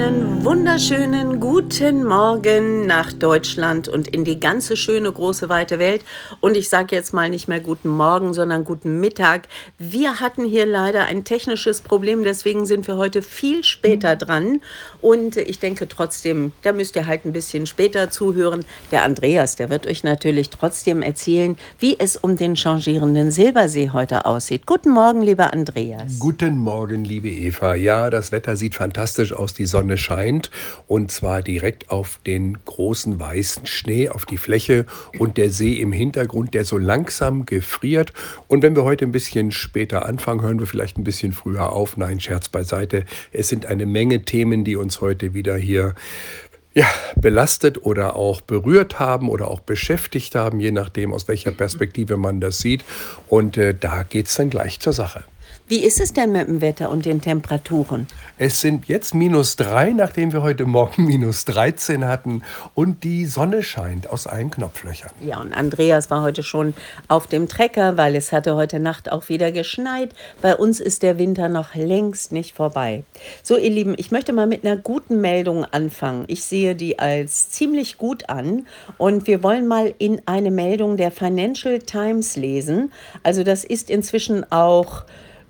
Einen wunderschönen guten Morgen nach Deutschland und in die ganze schöne große weite Welt. Und ich sage jetzt mal nicht mehr guten Morgen, sondern guten Mittag. Wir hatten hier leider ein technisches Problem, deswegen sind wir heute viel später dran. Und ich denke trotzdem, da müsst ihr halt ein bisschen später zuhören. Der Andreas, der wird euch natürlich trotzdem erzählen, wie es um den changierenden Silbersee heute aussieht. Guten Morgen, lieber Andreas. Guten Morgen, liebe Eva. Ja, das Wetter sieht fantastisch aus, die Sonne scheint und zwar direkt auf den großen weißen Schnee, auf die Fläche und der See im Hintergrund, der so langsam gefriert. Und wenn wir heute ein bisschen später anfangen, hören wir vielleicht ein bisschen früher auf. Nein, Scherz beiseite. Es sind eine Menge Themen, die uns heute wieder hier belastet oder auch berührt haben oder auch beschäftigt haben, je nachdem, aus welcher Perspektive man das sieht. Und da geht es dann gleich zur Sache. Wie ist es denn mit dem Wetter und den Temperaturen? Es sind jetzt -3, nachdem wir heute Morgen -13 hatten und die Sonne scheint aus allen Knopflöchern. Ja, und Andreas war heute schon auf dem Trecker, weil es hatte heute Nacht auch wieder geschneit. Bei uns ist der Winter noch längst nicht vorbei. So, ihr Lieben, ich möchte mal mit einer guten Meldung anfangen. Ich sehe die als ziemlich gut an und wir wollen mal in eine Meldung der Financial Times lesen. Also das ist inzwischen auch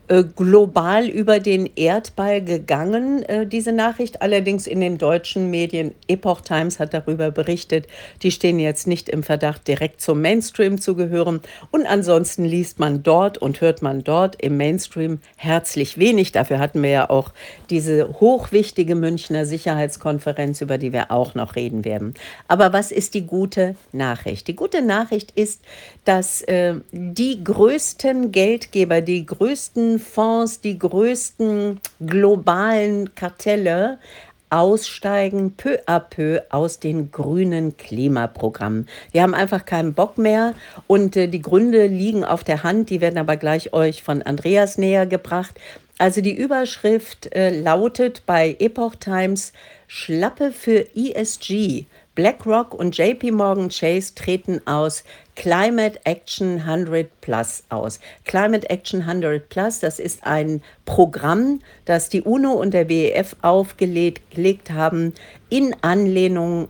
global über den Erdball gegangen, diese Nachricht. Allerdings in den deutschen Medien, Epoch Times hat darüber berichtet, die stehen jetzt nicht im Verdacht, direkt zum Mainstream zu gehören. Und ansonsten liest man dort und hört man dort im Mainstream herzlich wenig. Dafür hatten wir ja auch diese hochwichtige Münchner Sicherheitskonferenz, über die wir auch noch reden werden. Aber was ist die gute Nachricht? Die gute Nachricht ist, dass die größten Geldgeber, die größten Fonds, die größten globalen Kartelle aussteigen peu à peu aus den grünen Klimaprogrammen. Die haben einfach keinen Bock mehr und die Gründe liegen auf der Hand, die werden aber gleich euch von Andreas näher gebracht. Also die Überschrift lautet bei Epoch Times: Schlappe für ESG. BlackRock und JP Morgan Chase treten aus Climate Action 100 Plus aus. Climate Action 100 Plus, das ist ein Programm, das die UNO und der WEF aufgelegt haben in Anlehnung,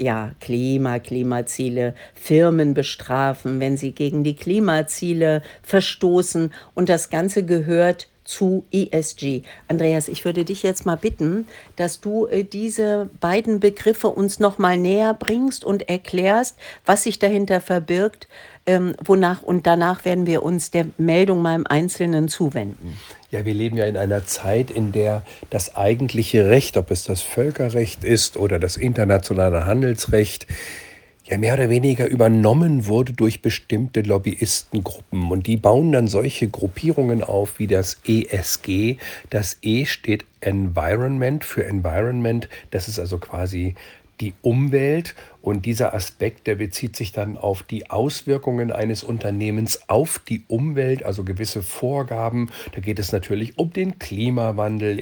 Klimaziele, Firmen bestrafen, wenn sie gegen die Klimaziele verstoßen. Und das Ganze gehört zu ESG. Andreas, ich würde dich jetzt mal bitten, dass du diese beiden Begriffe uns noch mal näher bringst und erklärst, was sich dahinter verbirgt, danach werden wir uns der Meldung mal im Einzelnen zuwenden. Ja, wir leben ja in einer Zeit, in der das eigentliche Recht, ob es das Völkerrecht ist oder das internationale Handelsrecht, ja mehr oder weniger übernommen wurde durch bestimmte Lobbyistengruppen. Und die bauen dann solche Gruppierungen auf wie das ESG. Das E steht Environment für Environment. Das ist also quasi die Umwelt. Und dieser Aspekt, der bezieht sich dann auf die Auswirkungen eines Unternehmens auf die Umwelt, also gewisse Vorgaben. Da geht es natürlich um den Klimawandel,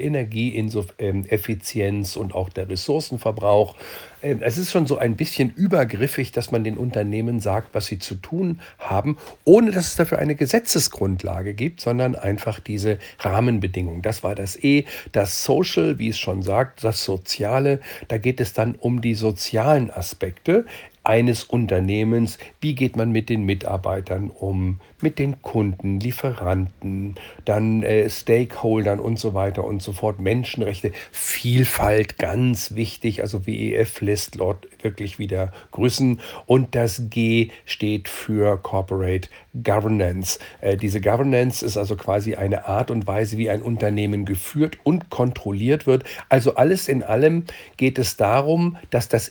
Energieeffizienz und auch der Ressourcenverbrauch. Es ist schon so ein bisschen übergriffig, dass man den Unternehmen sagt, was sie zu tun haben, ohne dass es dafür eine Gesetzesgrundlage gibt, sondern einfach diese Rahmenbedingungen. Das war das E. Das Social, wie es schon sagt, das Soziale, da geht es dann um die sozialen Aspekte eines Unternehmens. Wie geht man mit den Mitarbeitern um, mit den Kunden, Lieferanten, dann Stakeholdern und so weiter und so fort. Menschenrechte, Vielfalt, ganz wichtig. Also WEF lässt dort wirklich wieder grüßen. Und das G steht für Corporate Governance. Diese Governance ist also quasi eine Art und Weise, wie ein Unternehmen geführt und kontrolliert wird. Also alles in allem geht es darum, dass das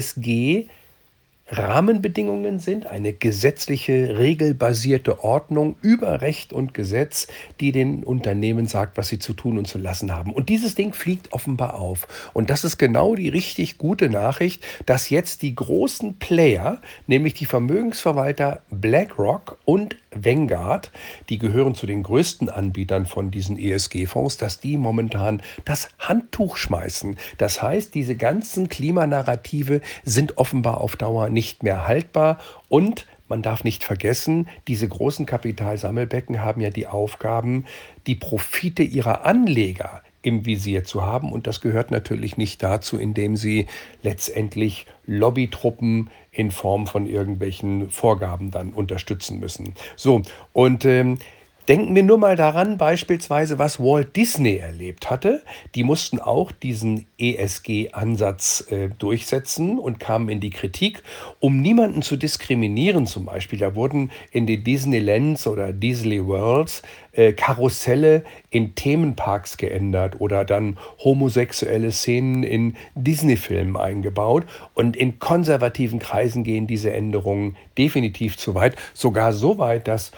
ESG Rahmenbedingungen sind, eine gesetzliche, regelbasierte Ordnung über Recht und Gesetz, die den Unternehmen sagt, was sie zu tun und zu lassen haben. Und dieses Ding fliegt offenbar auf. Und das ist genau die richtig gute Nachricht, dass jetzt die großen Player, nämlich die Vermögensverwalter BlackRock und Vanguard, die gehören zu den größten Anbietern von diesen ESG-Fonds, dass die momentan das Handtuch schmeißen. Das heißt, diese ganzen Klimanarrative sind offenbar auf Dauer nicht mehr haltbar und man darf nicht vergessen, diese großen Kapitalsammelbecken haben ja die Aufgaben, die Profite ihrer Anleger im Visier zu haben. Und das gehört natürlich nicht dazu, indem sie letztendlich Lobbytruppen in Form von irgendwelchen Vorgaben dann unterstützen müssen. So, und denken wir nur mal daran, beispielsweise, was Walt Disney erlebt hatte. Die mussten auch diesen ESG-Ansatz durchsetzen und kamen in die Kritik, um niemanden zu diskriminieren zum Beispiel. Da wurden in die Disneylands oder Disney Worlds Karusselle in Themenparks geändert oder dann homosexuelle Szenen in Disney-Filmen eingebaut. Und in konservativen Kreisen gehen diese Änderungen definitiv zu weit. Sogar so weit, dass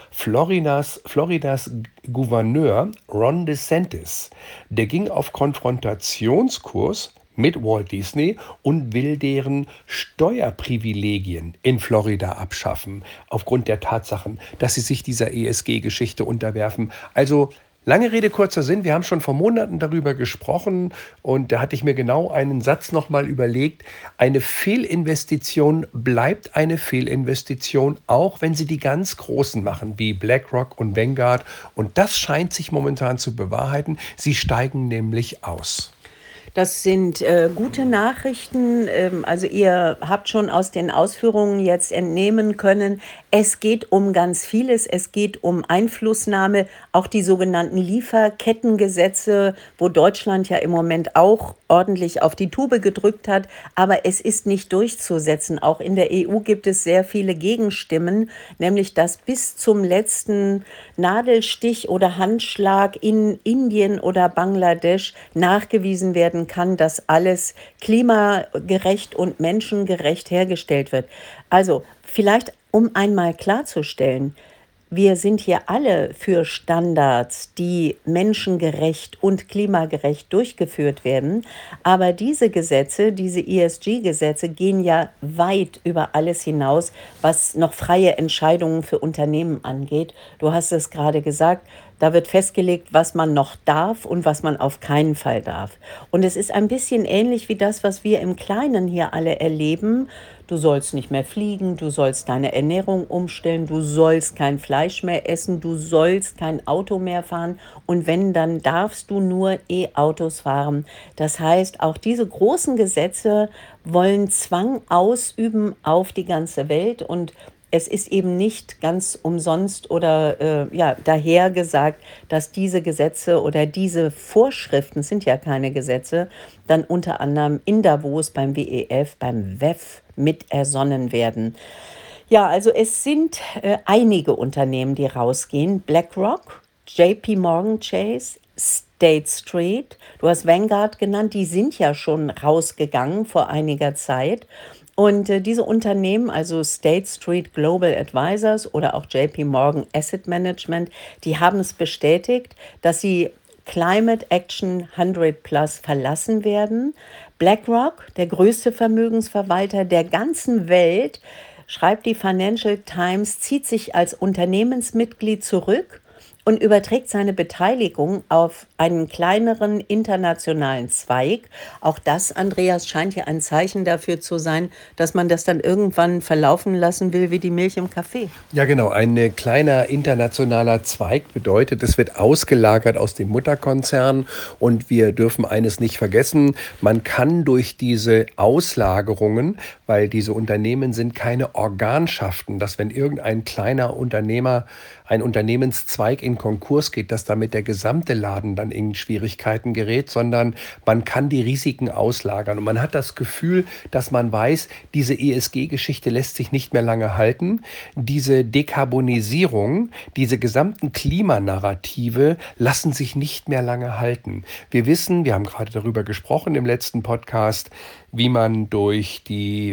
Floridas Gouverneur Ron DeSantis, der ging auf Konfrontationskurs mit Walt Disney und will deren Steuerprivilegien in Florida abschaffen, aufgrund der Tatsachen, dass sie sich dieser ESG-Geschichte unterwerfen. Also lange Rede, kurzer Sinn, wir haben schon vor Monaten darüber gesprochen und da hatte ich mir genau einen Satz nochmal überlegt. Eine Fehlinvestition bleibt eine Fehlinvestition, auch wenn sie die ganz Großen machen, wie BlackRock und Vanguard. Und das scheint sich momentan zu bewahrheiten. Sie steigen nämlich aus. Das sind gute Nachrichten. Also ihr habt schon aus den Ausführungen jetzt entnehmen können, es geht um ganz vieles. Es geht um Einflussnahme, auch die sogenannten Lieferkettengesetze, wo Deutschland ja im Moment auch ordentlich auf die Tube gedrückt hat. Aber es ist nicht durchzusetzen. Auch in der EU gibt es sehr viele Gegenstimmen, nämlich dass bis zum letzten Nadelstich oder Handschlag in Indien oder Bangladesch nachgewiesen werden kann, dass alles klimagerecht und menschengerecht hergestellt wird. Also vielleicht, um einmal klarzustellen, wir sind hier alle für Standards, die menschengerecht und klimagerecht durchgeführt werden. Aber diese Gesetze, diese ESG-Gesetze gehen ja weit über alles hinaus, was noch freie Entscheidungen für Unternehmen angeht. Du hast es gerade gesagt, da wird festgelegt, was man noch darf und was man auf keinen Fall darf. Und es ist ein bisschen ähnlich wie das, was wir im Kleinen hier alle erleben. Du sollst nicht mehr fliegen, du sollst deine Ernährung umstellen, du sollst kein Fleisch mehr essen, du sollst kein Auto mehr fahren und wenn, dann darfst du nur E-Autos fahren. Das heißt, auch diese großen Gesetze wollen Zwang ausüben auf die ganze Welt und es ist eben nicht ganz umsonst oder ja, daher gesagt, dass diese Gesetze oder diese Vorschriften, sind ja keine Gesetze, dann unter anderem in Davos beim WEF, beim WEF mit ersonnen werden. Ja, also es sind einige Unternehmen, die rausgehen. BlackRock, JP Morgan Chase, State Street, du hast Vanguard genannt, die sind ja schon rausgegangen vor einiger Zeit. Und diese Unternehmen, also State Street Global Advisors oder auch JP Morgan Asset Management, die haben es bestätigt, dass sie Climate Action 100 Plus verlassen werden. BlackRock, der größte Vermögensverwalter der ganzen Welt, schreibt die Financial Times, zieht sich als Unternehmensmitglied zurück und überträgt seine Beteiligung auf einen kleineren internationalen Zweig. Auch das, Andreas, scheint ja ein Zeichen dafür zu sein, dass man das dann irgendwann verlaufen lassen will wie die Milch im Kaffee. Ja, genau. Ein kleiner internationaler Zweig bedeutet, es wird ausgelagert aus dem Mutterkonzern. Und wir dürfen eines nicht vergessen, man kann durch diese Auslagerungen, weil diese Unternehmen sind keine Organschaften, dass wenn irgendein kleiner Unternehmer, ein Unternehmenszweig in Konkurs geht, dass damit der gesamte Laden dann in Schwierigkeiten gerät, sondern man kann die Risiken auslagern. Und man hat das Gefühl, dass man weiß, diese ESG-Geschichte lässt sich nicht mehr lange halten. Diese Dekarbonisierung, diese gesamten Klimanarrative lassen sich nicht mehr lange halten. Wir wissen, wir haben gerade darüber gesprochen im letzten Podcast, wie man durch die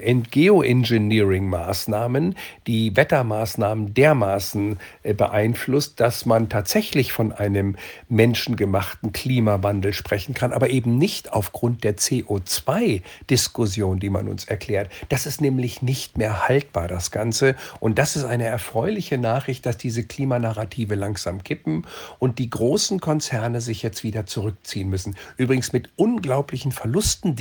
Geoengineering-Maßnahmen die Wettermaßnahmen dermaßen beeinflusst, dass man tatsächlich von einem menschengemachten Klimawandel sprechen kann, aber eben nicht aufgrund der CO2-Diskussion, die man uns erklärt. Das ist nämlich nicht mehr haltbar, das Ganze. Und das ist eine erfreuliche Nachricht, dass diese Klimanarrative langsam kippen und die großen Konzerne sich jetzt wieder zurückziehen müssen. Übrigens mit unglaublichen Verlusten, die sie bereits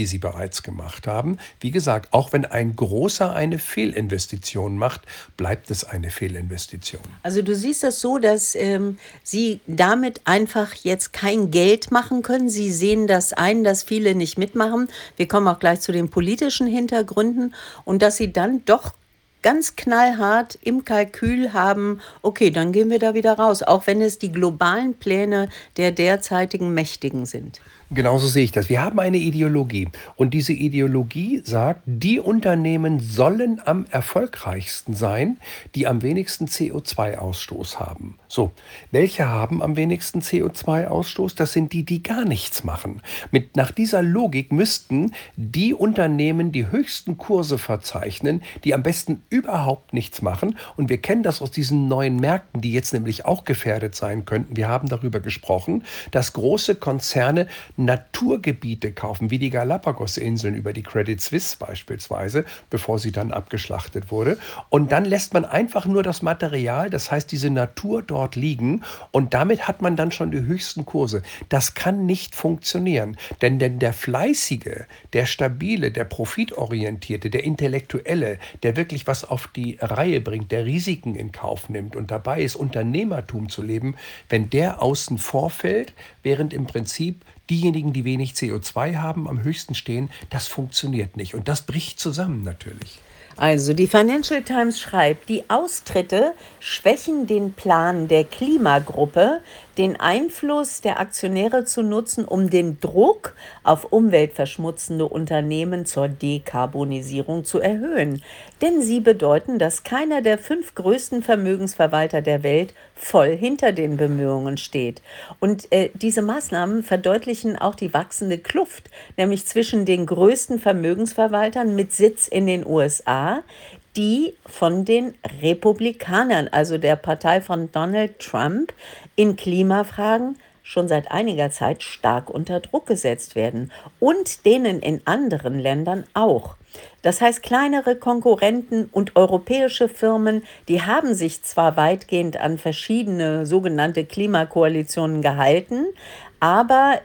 bereits gemacht haben. Wie gesagt, auch wenn ein Großer eine Fehlinvestition macht, bleibt es eine Fehlinvestition. Also du siehst das so, dass Sie damit einfach jetzt kein Geld machen können. Sie sehen das ein, dass viele nicht mitmachen. Wir kommen auch gleich zu den politischen Hintergründen und dass Sie dann doch ganz knallhart im Kalkül haben, okay, dann gehen wir da wieder raus, auch wenn es die globalen Pläne der derzeitigen Mächtigen sind. Genauso sehe ich das. Wir haben eine Ideologie und diese Ideologie sagt, die Unternehmen sollen am erfolgreichsten sein, die am wenigsten CO2-Ausstoß haben. So, welche haben am wenigsten CO2-Ausstoß? Das sind die, die gar nichts machen. Nach dieser Logik müssten die Unternehmen die höchsten Kurse verzeichnen, die am besten überhaupt nichts machen. Und wir kennen das aus diesen neuen Märkten, die jetzt nämlich auch gefährdet sein könnten. Wir haben darüber gesprochen, dass große Konzerne Naturgebiete kaufen, wie die Galapagos-Inseln über die Credit Suisse beispielsweise, bevor sie dann abgeschlachtet wurde. Und dann lässt man einfach nur das Material, das heißt diese Natur dort liegen und damit hat man dann schon die höchsten Kurse. Das kann nicht funktionieren, denn der Fleißige, der Stabile, der Profitorientierte, der Intellektuelle, der wirklich was auf die Reihe bringt, der Risiken in Kauf nimmt und dabei ist, Unternehmertum zu leben, wenn der außen vor fällt, während im Prinzip diejenigen, die wenig CO2 haben, am höchsten stehen, das funktioniert nicht. Und das bricht zusammen natürlich. Also die Financial Times schreibt, die Austritte schwächen den Plan der Klimagruppe, den Einfluss der Aktionäre zu nutzen, um den Druck auf umweltverschmutzende Unternehmen zur Dekarbonisierung zu erhöhen. Denn sie bedeuten, dass keiner der 5 größten Vermögensverwalter der Welt voll hinter den Bemühungen steht. Und diese Maßnahmen verdeutlichen auch die wachsende Kluft, nämlich zwischen den größten Vermögensverwaltern mit Sitz in den USA, die von den Republikanern, also der Partei von Donald Trump, in Klimafragen schon seit einiger Zeit stark unter Druck gesetzt werden und denen in anderen Ländern auch. Das heißt, kleinere Konkurrenten und europäische Firmen, die haben sich zwar weitgehend an verschiedene sogenannte Klimakoalitionen gehalten, aber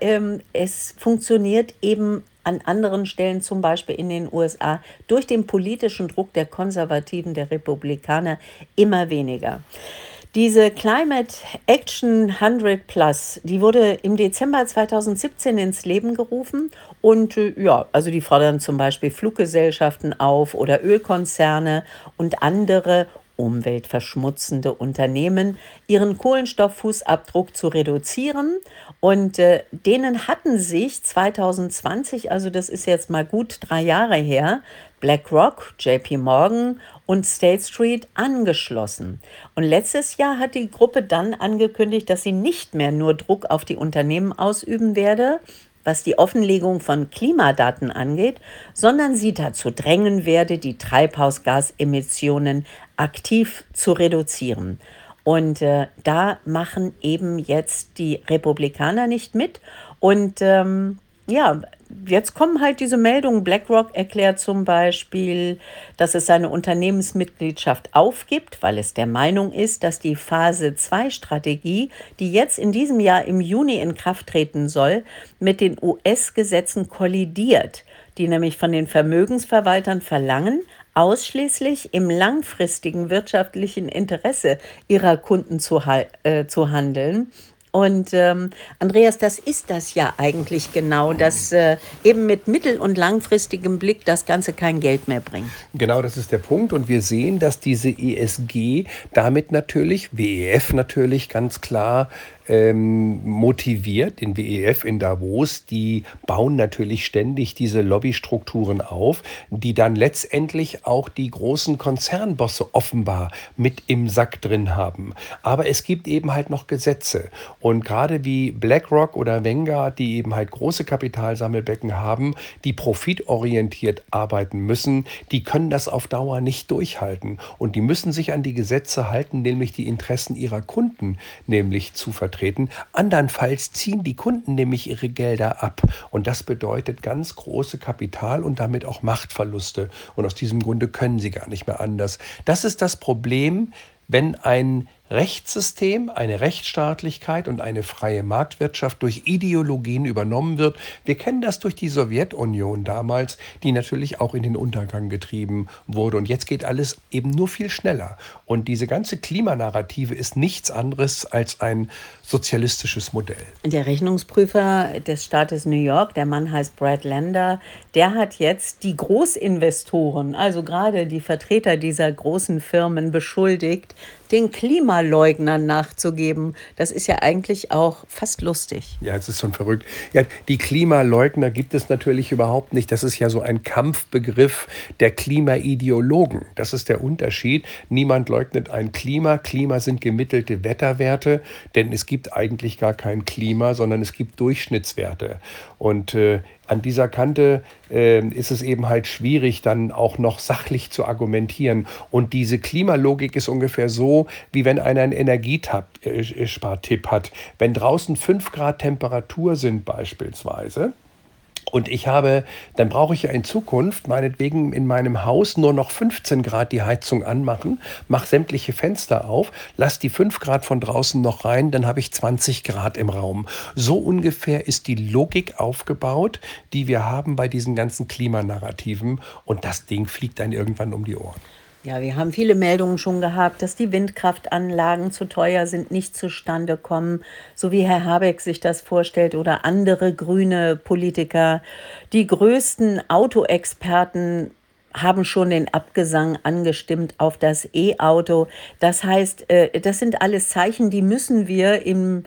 es funktioniert eben an anderen Stellen, zum Beispiel in den USA, durch den politischen Druck der Konservativen, der Republikaner, immer weniger. Diese Climate Action 100 Plus, die wurde im Dezember 2017 ins Leben gerufen und ja, also die fordern zum Beispiel Fluggesellschaften auf oder Ölkonzerne und andere umweltverschmutzende Unternehmen, ihren Kohlenstofffußabdruck zu reduzieren. Und denen hatten sich 2020, also das ist jetzt mal gut 3 Jahre her, BlackRock, JP Morgan und State Street angeschlossen. Und letztes Jahr hat die Gruppe dann angekündigt, dass sie nicht mehr nur Druck auf die Unternehmen ausüben werde, was die Offenlegung von Klimadaten angeht, sondern sie dazu drängen werde, die Treibhausgasemissionen aktiv zu reduzieren. Und da machen eben jetzt die Republikaner nicht mit. Und ja, jetzt kommen halt diese Meldungen. BlackRock erklärt zum Beispiel, dass es seine Unternehmensmitgliedschaft aufgibt, weil es der Meinung ist, dass die Phase-2-Strategie, die jetzt in diesem Jahr im Juni in Kraft treten soll, mit den US-Gesetzen kollidiert, die nämlich von den Vermögensverwaltern verlangen, ausschließlich im langfristigen wirtschaftlichen Interesse ihrer Kunden zu handeln. Und Andreas, das ist das ja eigentlich genau, dass eben mit mittel- und langfristigem Blick das Ganze kein Geld mehr bringt. Genau, das ist der Punkt. Und wir sehen, dass diese ESG damit natürlich, WEF natürlich ganz klar motiviert, den WEF in Davos, die bauen natürlich ständig diese Lobbystrukturen auf, die dann letztendlich auch die großen Konzernbosse offenbar mit im Sack drin haben. Aber es gibt eben halt noch Gesetze. Und gerade wie BlackRock oder Vanguard, die eben halt große Kapitalsammelbecken haben, die profitorientiert arbeiten müssen, die können das auf Dauer nicht durchhalten. Und die müssen sich an die Gesetze halten, nämlich die Interessen ihrer Kunden nämlich zu vertreten. Andernfalls ziehen die Kunden nämlich ihre Gelder ab. Und das bedeutet ganz große Kapital- und damit auch Machtverluste. Und aus diesem Grunde können sie gar nicht mehr anders. Das ist das Problem, wenn ein Rechtssystem, eine Rechtsstaatlichkeit und eine freie Marktwirtschaft durch Ideologien übernommen wird. Wir kennen das durch die Sowjetunion damals, die natürlich auch in den Untergang getrieben wurde. Und jetzt geht alles eben nur viel schneller. Und diese ganze Klimanarrative ist nichts anderes als ein sozialistisches Modell. Der Rechnungsprüfer des Staates New York, der Mann heißt Brad Lander, der hat jetzt die Großinvestoren, also gerade die Vertreter dieser großen Firmen, beschuldigt, den Klimaleugnern nachzugeben. Das ist ja eigentlich auch fast lustig. Ja, es ist schon verrückt. Ja, die Klimaleugner gibt es natürlich überhaupt nicht. Das ist ja so ein Kampfbegriff der Klimaideologen. Das ist der Unterschied. Niemand leugnet ein Klima. Klima sind gemittelte Wetterwerte, denn es gibt eigentlich gar kein Klima, sondern es gibt Durchschnittswerte. Und an dieser Kante ist es eben halt schwierig, dann auch noch sachlich zu argumentieren. Und diese Klimalogik ist ungefähr so, wie wenn einer einen Energiespartipp hat. Wenn draußen 5 Grad Temperatur sind beispielsweise, und dann brauche ich ja in Zukunft meinetwegen in meinem Haus nur noch 15 Grad die Heizung anmachen, mache sämtliche Fenster auf, lass die 5 Grad von draußen noch rein, dann habe ich 20 Grad im Raum. So ungefähr ist die Logik aufgebaut, die wir haben bei diesen ganzen Klimanarrativen. Und das Ding fliegt dann irgendwann um die Ohren. Ja, wir haben viele Meldungen schon gehabt, dass die Windkraftanlagen zu teuer sind, nicht zustande kommen, so wie Herr Habeck sich das vorstellt oder andere grüne Politiker. Die größten Autoexperten haben schon den Abgesang angestimmt auf das E-Auto. Das heißt, das sind alles Zeichen, die müssen wir im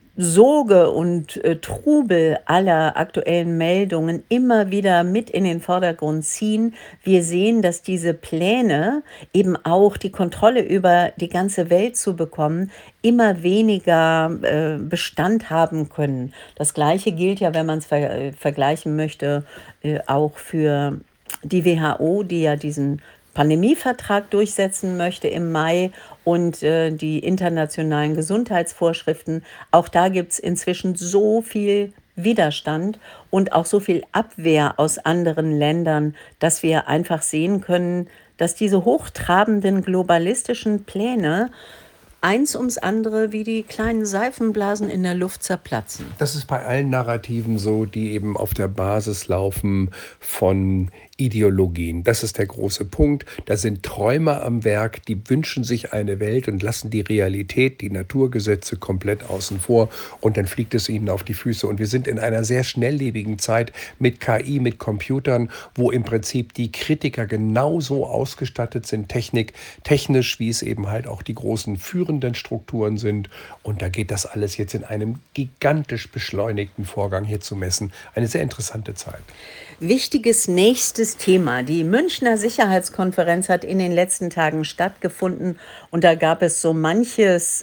Soge und Trubel aller aktuellen Meldungen immer wieder mit in den Vordergrund ziehen. Wir sehen, dass diese Pläne, eben auch die Kontrolle über die ganze Welt zu bekommen, immer weniger Bestand haben können. Das Gleiche gilt ja, wenn man es vergleichen möchte, auch für die WHO, die ja diesen Pandemievertrag durchsetzen möchte im Mai und die internationalen Gesundheitsvorschriften. Auch da gibt es inzwischen so viel Widerstand und auch so viel Abwehr aus anderen Ländern, dass wir einfach sehen können, dass diese hochtrabenden globalistischen Pläne eins ums andere wie die kleinen Seifenblasen in der Luft zerplatzen. Das ist bei allen Narrativen so, die eben auf der Basis laufen von Ideologien. Das ist der große Punkt. Da sind Träumer am Werk, die wünschen sich eine Welt und lassen die Realität, die Naturgesetze komplett außen vor, und dann fliegt es ihnen auf die Füße. Und wir sind in einer sehr schnelllebigen Zeit mit KI, mit Computern, wo im Prinzip die Kritiker genauso ausgestattet sind, technisch, wie es eben halt auch die großen führenden Strukturen sind. Und da geht das alles jetzt in einem gigantisch beschleunigten Vorgang hier zu messen. Eine sehr interessante Zeit. Wichtiges nächstes Thema. Die Münchner Sicherheitskonferenz hat in den letzten Tagen stattgefunden und da gab es so manches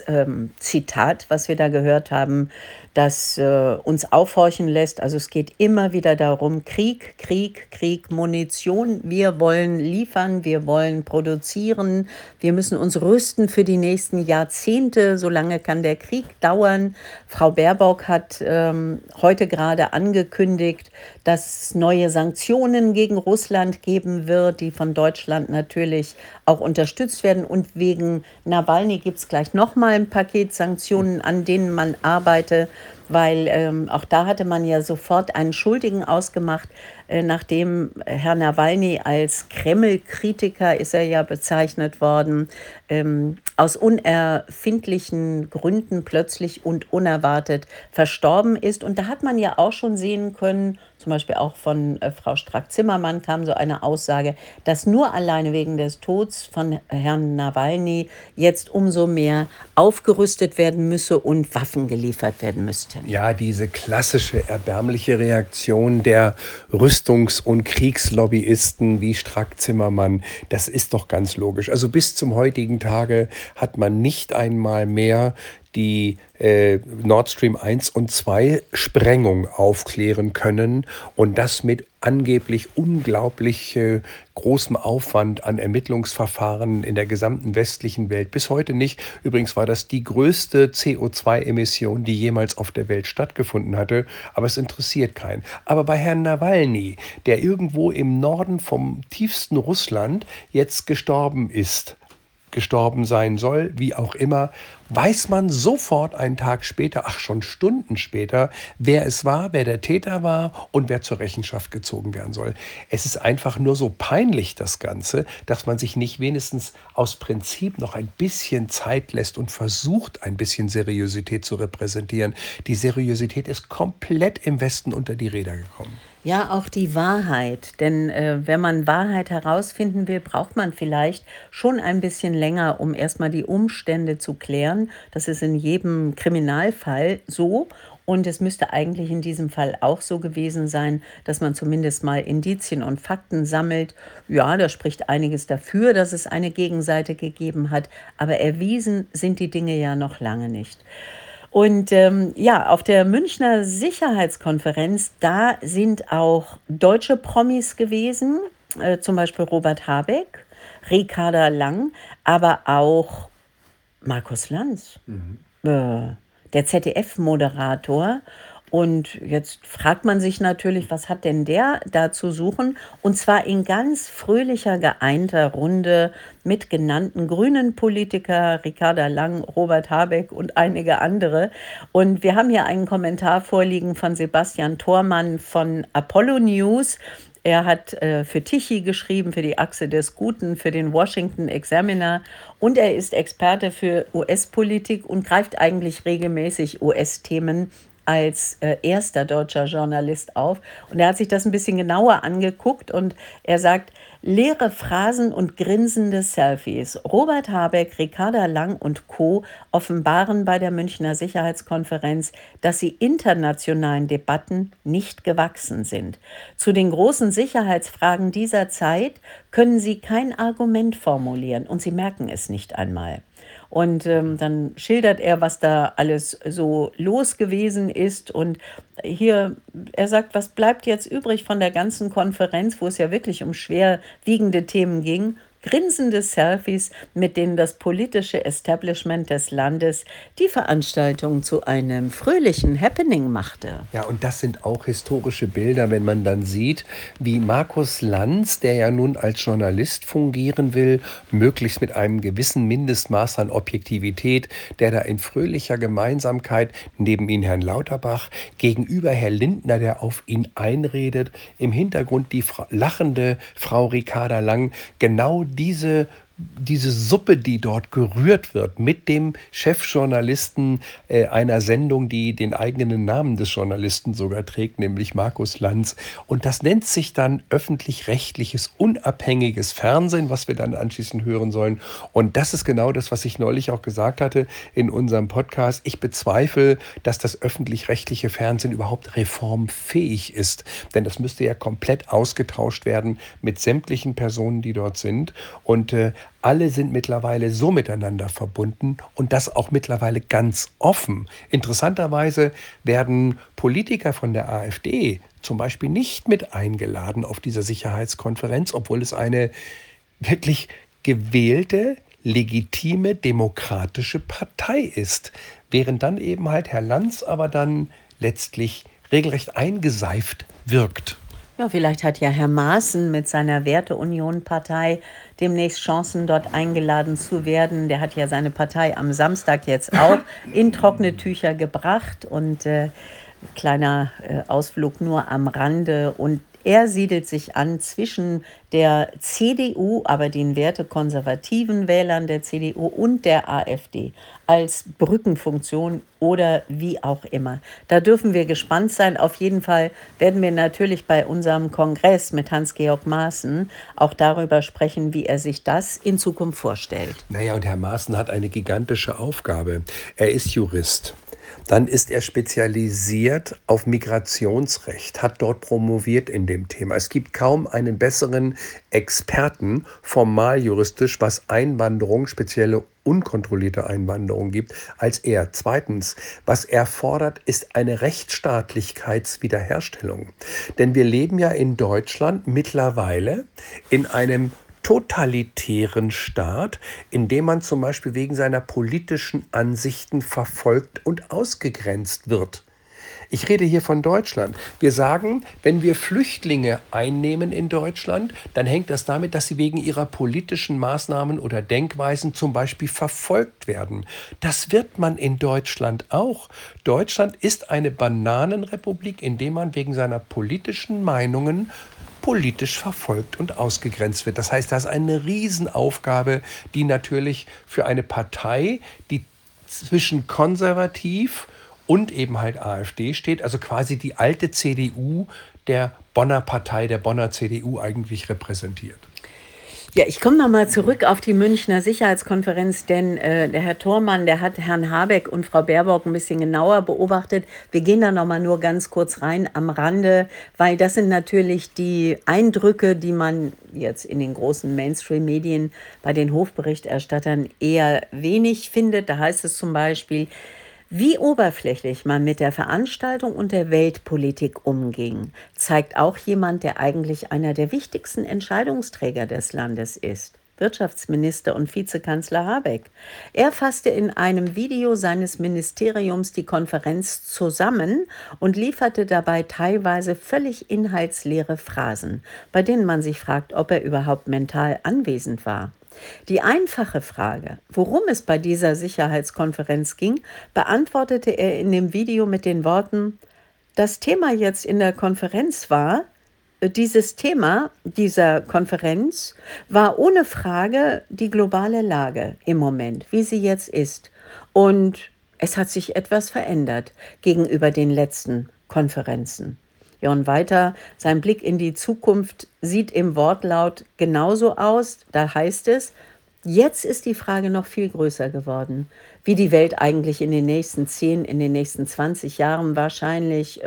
Zitat, was wir da gehört haben, das uns aufhorchen lässt. Also es geht immer wieder darum, Krieg, Krieg, Krieg, Munition. Wir wollen liefern, wir wollen produzieren, wir müssen uns rüsten für die nächsten Jahrzehnte. So lange kann der Krieg dauern. Frau Baerbock hat heute gerade angekündigt, dass es neue Sanktionen gegen Russland geben wird, die von Deutschland natürlich auch unterstützt werden. Und wegen Nawalny gibt es gleich nochmal ein Paket Sanktionen, an denen man arbeitet, weil auch da hatte man ja sofort einen Schuldigen ausgemacht, nachdem Herr Nawalny als Kreml-Kritiker, ist er ja bezeichnet worden, aus unerfindlichen Gründen plötzlich und unerwartet verstorben ist. Und da hat man ja auch schon sehen können, zum Beispiel auch von Frau Strack-Zimmermann kam so eine Aussage, dass nur alleine wegen des Todes von Herrn Nawalny jetzt umso mehr aufgerüstet werden müsse und Waffen geliefert werden müssten. Ja, diese klassische erbärmliche Reaktion der Rüstungs- und Kriegslobbyisten wie Strack-Zimmermann, das ist doch ganz logisch. Also bis zum heutigen Tage hat man nicht einmal mehr die Nord Stream 1 und 2 Sprengung aufklären können, und das mit angeblich unglaublich großem Aufwand an Ermittlungsverfahren in der gesamten westlichen Welt. Bis heute nicht. Übrigens war das die größte CO2-Emission, die jemals auf der Welt stattgefunden hatte, aber es interessiert keinen. Aber bei Herrn Nawalny, der irgendwo im Norden vom tiefsten Russland jetzt gestorben ist, gestorben sein soll, wie auch immer, weiß man sofort einen Tag später, ach schon Stunden später, wer es war, wer der Täter war und wer zur Rechenschaft gezogen werden soll. Es ist einfach nur so peinlich, das Ganze, dass man sich nicht wenigstens aus Prinzip noch ein bisschen Zeit lässt und versucht, ein bisschen Seriosität zu repräsentieren. Die Seriosität ist komplett im Westen unter die Räder gekommen. Ja, auch die Wahrheit. Denn wenn man Wahrheit herausfinden will, braucht man vielleicht schon ein bisschen länger, um erstmal die Umstände zu klären. Das ist in jedem Kriminalfall so. Und es müsste eigentlich in diesem Fall auch so gewesen sein, dass man zumindest mal Indizien und Fakten sammelt. Ja, da spricht einiges dafür, dass es eine Gegenseite gegeben hat. Aber erwiesen sind die Dinge ja noch lange nicht. Und ja, auf der Münchner Sicherheitskonferenz, da sind auch deutsche Promis gewesen, zum Beispiel Robert Habeck, Ricarda Lang, aber auch Markus Lanz, äh, der ZDF-Moderator. Und jetzt fragt man sich natürlich, was hat denn der da zu suchen? Und zwar in ganz fröhlicher, geeinter Runde mit genannten grünen Politiker, Ricarda Lang, Robert Habeck und einige andere. Und wir haben hier einen Kommentar vorliegen von Sebastian Thormann von Apollo News. Er hat für Tichy geschrieben, für die Achse des Guten, für den Washington Examiner und er ist Experte für US-Politik und greift eigentlich regelmäßig US-Themen als erster deutscher Journalist auf. Und er hat sich das ein bisschen genauer angeguckt und er sagt, leere Phrasen und grinsende Selfies. Robert Habeck, Ricarda Lang und Co. offenbaren bei der Münchner Sicherheitskonferenz, dass sie internationalen Debatten nicht gewachsen sind. Zu den großen Sicherheitsfragen dieser Zeit können sie kein Argument formulieren und sie merken es nicht einmal. Und dann schildert er, was da alles so los gewesen ist. Und hier, er sagt, was bleibt jetzt übrig von der ganzen Konferenz, wo es ja wirklich um schwerwiegende Themen ging? Grinsende Selfies, mit denen das politische Establishment des Landes die Veranstaltung zu einem fröhlichen Happening machte. Ja, und das sind auch historische Bilder, wenn man dann sieht, wie Markus Lanz, der ja nun als Journalist fungieren will, möglichst mit einem gewissen Mindestmaß an Objektivität, der da in fröhlicher Gemeinsamkeit neben ihn Herrn Lauterbach, gegenüber Herr Lindner, der auf ihn einredet, im Hintergrund die lachende Frau Ricarda Lang, genau diese Suppe, die dort gerührt wird mit dem Chefjournalisten einer Sendung, die den eigenen Namen des Journalisten sogar trägt, nämlich Markus Lanz. Und das nennt sich dann öffentlich-rechtliches, unabhängiges Fernsehen, was wir dann anschließend hören sollen. Und das ist genau das, was ich neulich auch gesagt hatte in unserem Podcast. Ich bezweifle, dass das öffentlich-rechtliche Fernsehen überhaupt reformfähig ist. Denn das müsste ja komplett ausgetauscht werden mit sämtlichen Personen, die dort sind. Und alle sind mittlerweile so miteinander verbunden und das auch mittlerweile ganz offen. Interessanterweise werden Politiker von der AfD zum Beispiel nicht mit eingeladen auf dieser Sicherheitskonferenz, obwohl es eine wirklich gewählte, legitime, demokratische Partei ist. Während dann eben halt Herr Lanz aber dann letztlich regelrecht eingeseift wirkt. Ja, vielleicht hat ja Herr Maaßen mit seiner Werte-Union-Partei demnächst Chancen, dort eingeladen zu werden. Der hat ja seine Partei am Samstag jetzt auch in trockene Tücher gebracht und kleiner Ausflug nur am Rande. Und er siedelt sich an zwischen der CDU, aber den wertekonservativen Wählern der CDU und der AfD als Brückenfunktion oder wie auch immer. Da dürfen wir gespannt sein. Auf jeden Fall werden wir natürlich bei unserem Kongress mit Hans-Georg Maaßen auch darüber sprechen, wie er sich das in Zukunft vorstellt. Naja, und Herr Maaßen hat eine gigantische Aufgabe. Er ist Jurist. Dann ist er spezialisiert auf Migrationsrecht, hat dort promoviert in dem Thema. Es gibt kaum einen besseren Experten, formal juristisch, was Einwanderung, spezielle unkontrollierte Einwanderung gibt, als er. Zweitens, was er fordert, ist eine Rechtsstaatlichkeitswiederherstellung. Denn wir leben ja in Deutschland mittlerweile in einem totalitären Staat, in dem man zum Beispiel wegen seiner politischen Ansichten verfolgt und ausgegrenzt wird. Ich rede hier von Deutschland. Wir sagen, wenn wir Flüchtlinge einnehmen in Deutschland, dann hängt das damit, dass sie wegen ihrer politischen Maßnahmen oder Denkweisen zum Beispiel verfolgt werden. Das wird man in Deutschland auch. Deutschland ist eine Bananenrepublik, in der man wegen seiner politischen Meinungen politisch verfolgt und ausgegrenzt wird. Das heißt, das ist eine Riesenaufgabe, die natürlich für eine Partei, die zwischen konservativ und eben halt AfD steht, also quasi die alte CDU der Bonner Partei, der Bonner CDU eigentlich repräsentiert. Ja, ich komme noch mal zurück auf die Münchner Sicherheitskonferenz, denn der Herr Thormann, der hat Herrn Habeck und Frau Baerbock ein bisschen genauer beobachtet. Wir gehen da noch mal nur ganz kurz rein am Rande, weil das sind natürlich die Eindrücke, die man jetzt in den großen Mainstream-Medien bei den Hofberichterstattern eher wenig findet. Da heißt es zum Beispiel, wie oberflächlich man mit der Veranstaltung und der Weltpolitik umging, zeigt auch jemand, der eigentlich einer der wichtigsten Entscheidungsträger des Landes ist. Wirtschaftsminister und Vizekanzler Habeck. Er fasste in einem Video seines Ministeriums die Konferenz zusammen und lieferte dabei teilweise völlig inhaltsleere Phrasen, bei denen man sich fragt, ob er überhaupt mental anwesend war. Die einfache Frage, worum es bei dieser Sicherheitskonferenz ging, beantwortete er in dem Video mit den Worten: Das Thema jetzt in der Konferenz war, dieses Thema dieser Konferenz war ohne Frage die globale Lage im Moment, wie sie jetzt ist. Und es hat sich etwas verändert gegenüber den letzten Konferenzen. Ja, und weiter, sein Blick in die Zukunft sieht im Wortlaut genauso aus. Da heißt es, jetzt ist die Frage noch viel größer geworden, wie die Welt eigentlich in den nächsten 10, in den nächsten 20 Jahren wahrscheinlich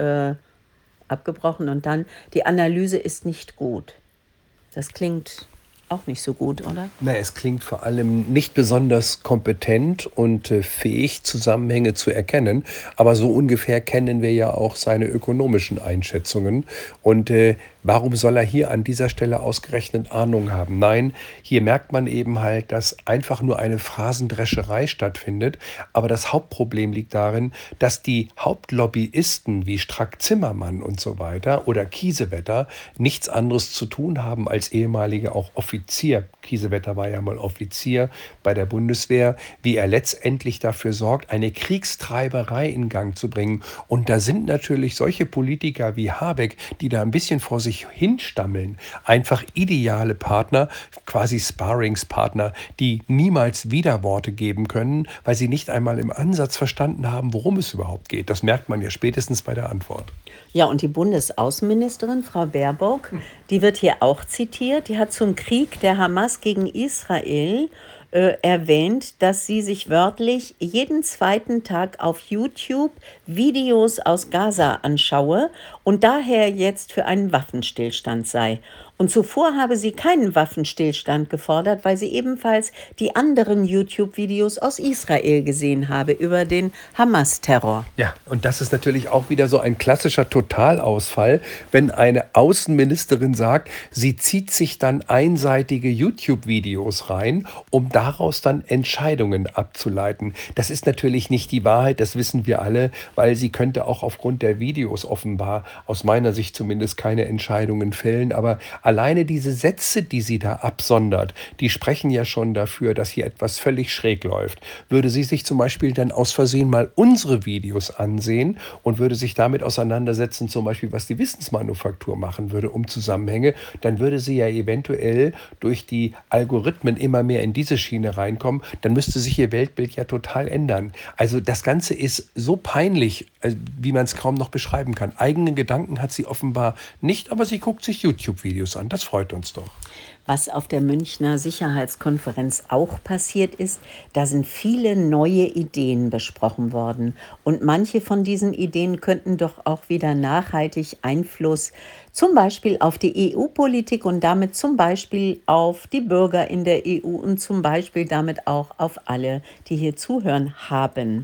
abgebrochen. Und dann, die Analyse ist nicht gut. Das klingt auch nicht so gut, oder? Na, es klingt vor allem nicht besonders kompetent und fähig, Zusammenhänge zu erkennen. Aber so ungefähr kennen wir ja auch seine ökonomischen Einschätzungen. Und warum soll er hier an dieser Stelle ausgerechnet Ahnung haben? Nein, hier merkt man eben halt, dass einfach nur eine Phrasendrescherei stattfindet. Aber das Hauptproblem liegt darin, dass die Hauptlobbyisten wie Strack-Zimmermann und so weiter oder Kiesewetter nichts anderes zu tun haben als ehemalige auch Offizier. Kiesewetter war ja mal Offizier bei der Bundeswehr, wie er letztendlich dafür sorgt, eine Kriegstreiberei in Gang zu bringen. Und da sind natürlich solche Politiker wie Habeck, die da ein bisschen vor sich hinstammeln, einfach ideale Partner, quasi Sparringspartner, die niemals Widerworte geben können, weil sie nicht einmal im Ansatz verstanden haben, worum es überhaupt geht. Das merkt man ja spätestens bei der Antwort. Ja, und die Bundesaußenministerin, Frau Baerbock, die wird hier auch zitiert. Die hat zum Krieg der Hamas gegen Israel erwähnt, dass sie sich wörtlich jeden zweiten Tag auf YouTube Videos aus Gaza anschaue und daher jetzt für einen Waffenstillstand sei. Und zuvor habe sie keinen Waffenstillstand gefordert, weil sie ebenfalls die anderen YouTube-Videos aus Israel gesehen habe über den Hamas-Terror. Ja, und das ist natürlich auch wieder so ein klassischer Totalausfall, wenn eine Außenministerin sagt, sie zieht sich dann einseitige YouTube-Videos rein, um daraus dann Entscheidungen abzuleiten. Das ist natürlich nicht die Wahrheit, das wissen wir alle, weil sie könnte auch aufgrund der Videos offenbar, aus meiner Sicht zumindest, keine Entscheidungen fällen. Aber alleine diese Sätze, die sie da absondert, die sprechen ja schon dafür, dass hier etwas völlig schräg läuft. Würde sie sich zum Beispiel dann aus Versehen mal unsere Videos ansehen und würde sich damit auseinandersetzen, zum Beispiel was die Wissensmanufaktur machen würde, um Zusammenhänge, dann würde sie ja eventuell durch die Algorithmen immer mehr in diese Schiene reinkommen, dann müsste sich ihr Weltbild ja total ändern. Also das Ganze ist so peinlich, wie man es kaum noch beschreiben kann. Eigene Gedanken hat sie offenbar nicht, aber sie guckt sich YouTube-Videos an. Das freut uns doch. Was auf der Münchner Sicherheitskonferenz auch passiert ist, da sind viele neue Ideen besprochen worden. Und manche von diesen Ideen könnten doch auch wieder nachhaltig Einfluss zum Beispiel auf die EU-Politik und damit zum Beispiel auf die Bürger in der EU und zum Beispiel damit auch auf alle, die hier zuhören, haben.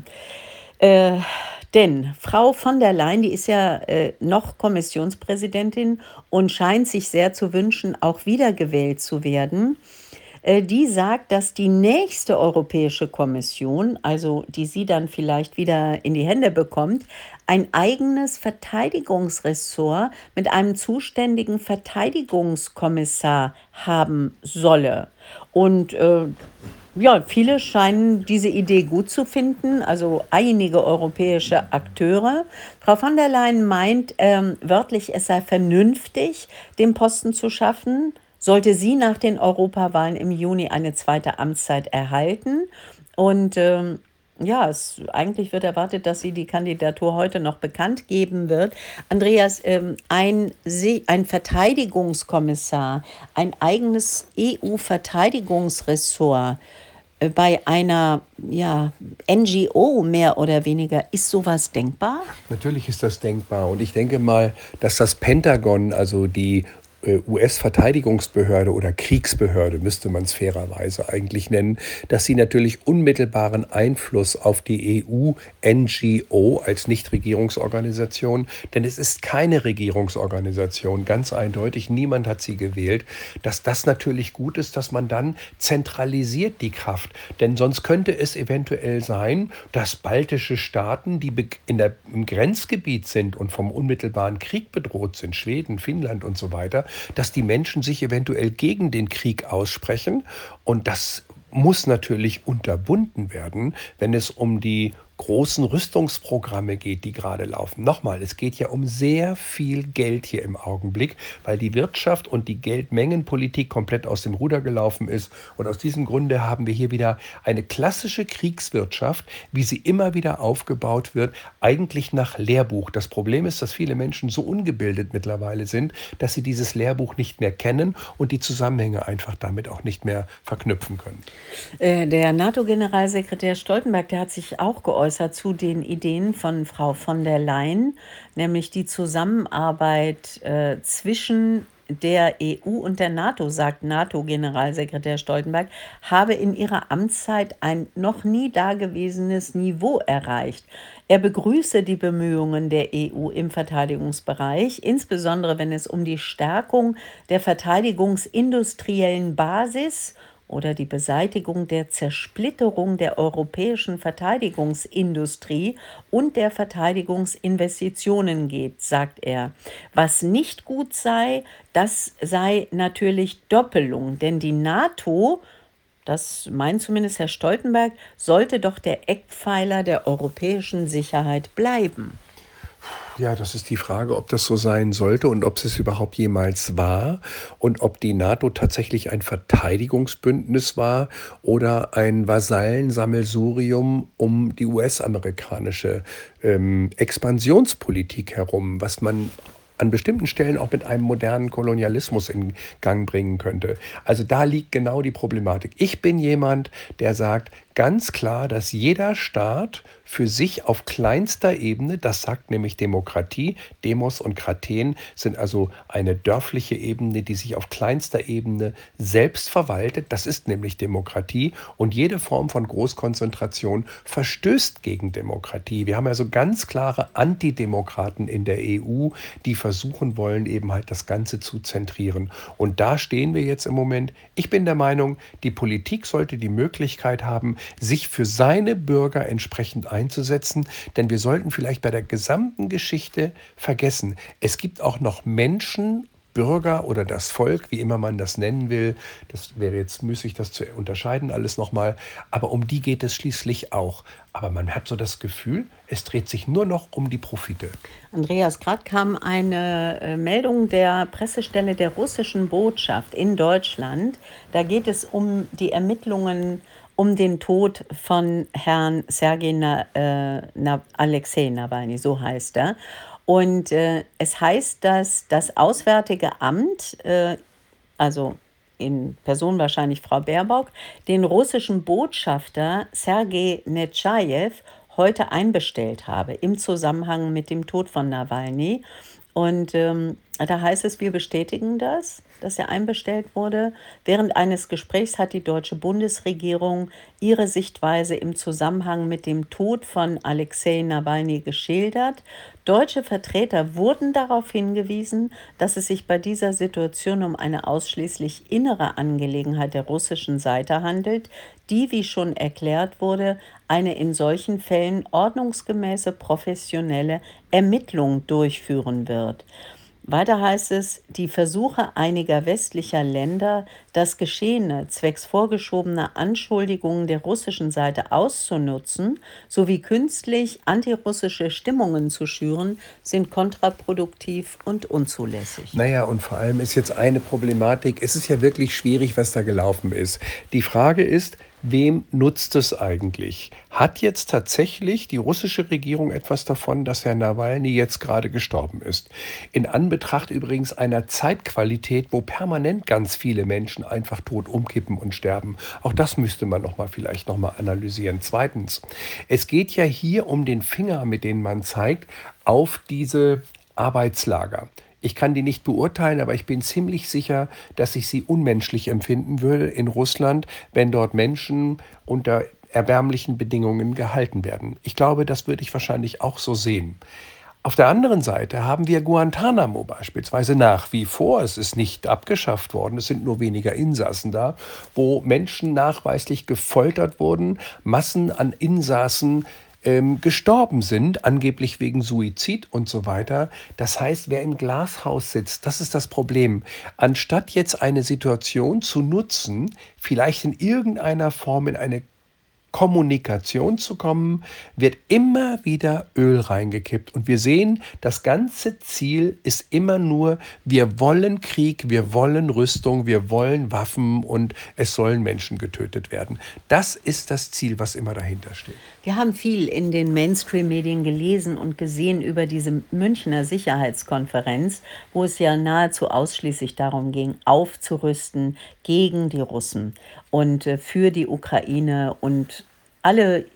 Äh, Denn Frau von der Leyen, die ist ja noch Kommissionspräsidentin und scheint sich sehr zu wünschen, auch wiedergewählt zu werden. Die sagt, dass die nächste Europäische Kommission, also die sie dann vielleicht wieder in die Hände bekommt, ein eigenes Verteidigungsressort mit einem zuständigen Verteidigungskommissar haben solle. Und ja, viele scheinen diese Idee gut zu finden, also einige europäische Akteure. Frau von der Leyen meint wörtlich, es sei vernünftig, den Posten zu schaffen, sollte sie nach den Europawahlen im Juni eine zweite Amtszeit erhalten. Und ja, eigentlich wird erwartet, dass sie die Kandidatur heute noch bekannt geben wird. Andreas, ein Verteidigungskommissar, ein eigenes EU-Verteidigungsressort bei einer ja, NGO mehr oder weniger, ist sowas denkbar? Natürlich ist das denkbar. Und ich denke mal, dass das Pentagon, also die US-Verteidigungsbehörde oder Kriegsbehörde, müsste man es fairerweise eigentlich nennen, dass sie natürlich unmittelbaren Einfluss auf die EU-NGO als Nichtregierungsorganisation, denn es ist keine Regierungsorganisation, ganz eindeutig, niemand hat sie gewählt, dass das natürlich gut ist, dass man dann zentralisiert die Kraft. Denn sonst könnte es eventuell sein, dass baltische Staaten, die im Grenzgebiet sind und vom unmittelbaren Krieg bedroht sind, Schweden, Finnland und so weiter, dass die Menschen sich eventuell gegen den Krieg aussprechen. Und das muss natürlich unterbunden werden, wenn es um die großen Rüstungsprogramme geht, die gerade laufen. Nochmal, es geht ja um sehr viel Geld hier im Augenblick, weil die Wirtschaft und die Geldmengenpolitik komplett aus dem Ruder gelaufen ist. Und aus diesem Grunde haben wir hier wieder eine klassische Kriegswirtschaft, wie sie immer wieder aufgebaut wird, eigentlich nach Lehrbuch. Das Problem ist, dass viele Menschen so ungebildet mittlerweile sind, dass sie dieses Lehrbuch nicht mehr kennen und die Zusammenhänge einfach damit auch nicht mehr verknüpfen können. Der NATO-Generalsekretär Stoltenberg, der hat sich auch geäußert zu den Ideen von Frau von der Leyen, nämlich die Zusammenarbeit zwischen der EU und der NATO, sagt NATO-Generalsekretär Stoltenberg, habe in ihrer Amtszeit ein noch nie dagewesenes Niveau erreicht. Er begrüße die Bemühungen der EU im Verteidigungsbereich, insbesondere wenn es um die Stärkung der verteidigungsindustriellen Basis oder die Beseitigung der Zersplitterung der europäischen Verteidigungsindustrie und der Verteidigungsinvestitionen geht, sagt er. Was nicht gut sei, das sei natürlich Doppelung, denn die NATO, das meint zumindest Herr Stoltenberg, sollte doch der Eckpfeiler der europäischen Sicherheit bleiben. Ja, das ist die Frage, ob das so sein sollte und ob es überhaupt jemals war und ob die NATO tatsächlich ein Verteidigungsbündnis war oder ein Vasallensammelsurium um die US-amerikanische Expansionspolitik herum, was man an bestimmten Stellen auch mit einem modernen Kolonialismus in Gang bringen könnte. Also da liegt genau die Problematik. Ich bin jemand, der sagt ganz klar, dass jeder Staat für sich auf kleinster Ebene, das sagt nämlich Demokratie, Demos und Kraten sind also eine dörfliche Ebene, die sich auf kleinster Ebene selbst verwaltet. Das ist nämlich Demokratie und jede Form von Großkonzentration verstößt gegen Demokratie. Wir haben also ganz klare Antidemokraten in der EU, die versuchen wollen, eben halt das Ganze zu zentrieren. Und da stehen wir jetzt im Moment. Ich bin der Meinung, die Politik sollte die Möglichkeit haben, sich für seine Bürger entsprechend einzusetzen, denn wir sollten vielleicht bei der gesamten Geschichte vergessen, es gibt auch noch Menschen, Bürger oder das Volk, wie immer man das nennen will, das wäre jetzt müßig, das zu unterscheiden, alles nochmal, aber um die geht es schließlich auch. Aber man hat so das Gefühl, es dreht sich nur noch um die Profite. Andreas, gerade kam eine Meldung der Pressestelle der russischen Botschaft in Deutschland. Da geht es um die Ermittlungen um den Tod von Herrn Alexei Nawalny, so heißt er. Und es heißt, dass das Auswärtige Amt, also in Person wahrscheinlich Frau Baerbock, den russischen Botschafter Sergei Netschajew heute einbestellt habe im Zusammenhang mit dem Tod von Nawalny. Und Da heißt es, wir bestätigen das, dass er einbestellt wurde. Während eines Gesprächs hat die deutsche Bundesregierung ihre Sichtweise im Zusammenhang mit dem Tod von Alexei Nawalny geschildert. Deutsche Vertreter wurden darauf hingewiesen, dass es sich bei dieser Situation um eine ausschließlich innere Angelegenheit der russischen Seite handelt, die, wie schon erklärt wurde, eine in solchen Fällen ordnungsgemäße professionelle Ermittlung durchführen wird. Weiter heißt es, die Versuche einiger westlicher Länder, das Geschehene zwecks vorgeschobener Anschuldigungen der russischen Seite auszunutzen, sowie künstlich antirussische Stimmungen zu schüren, sind kontraproduktiv und unzulässig. Naja, und vor allem ist jetzt eine Problematik, es ist ja wirklich schwierig, was da gelaufen ist. Die Frage ist, wem nutzt es eigentlich? Hat jetzt tatsächlich die russische Regierung etwas davon, dass Herr Nawalny jetzt gerade gestorben ist? In Anbetracht übrigens einer Zeitqualität, wo permanent ganz viele Menschen einfach tot umkippen und sterben. Auch das müsste man vielleicht noch mal analysieren. Zweitens, es geht ja hier um den Finger, mit dem man zeigt, auf diese Arbeitslager. Ich kann die nicht beurteilen, aber ich bin ziemlich sicher, dass ich sie unmenschlich empfinden würde in Russland, wenn dort Menschen unter erbärmlichen Bedingungen gehalten werden. Ich glaube, das würde ich wahrscheinlich auch so sehen. Auf der anderen Seite haben wir Guantanamo beispielsweise nach wie vor. Es ist nicht abgeschafft worden, es sind nur weniger Insassen da, wo Menschen nachweislich gefoltert wurden, Massen an Insassen gestorben sind, angeblich wegen Suizid und so weiter. Das heißt, wer im Glashaus sitzt, das ist das Problem. Anstatt jetzt eine Situation zu nutzen, vielleicht in irgendeiner Form in eine Kommunikation zu kommen, wird immer wieder Öl reingekippt. Und wir sehen, das ganze Ziel ist immer nur, wir wollen Krieg, wir wollen Rüstung, wir wollen Waffen und es sollen Menschen getötet werden. Das ist das Ziel, was immer dahinter steht. Wir haben viel in den Mainstream-Medien gelesen und gesehen über diese Münchner Sicherheitskonferenz, wo es ja nahezu ausschließlich darum ging, aufzurüsten gegen die Russen und für die Ukraine, und alle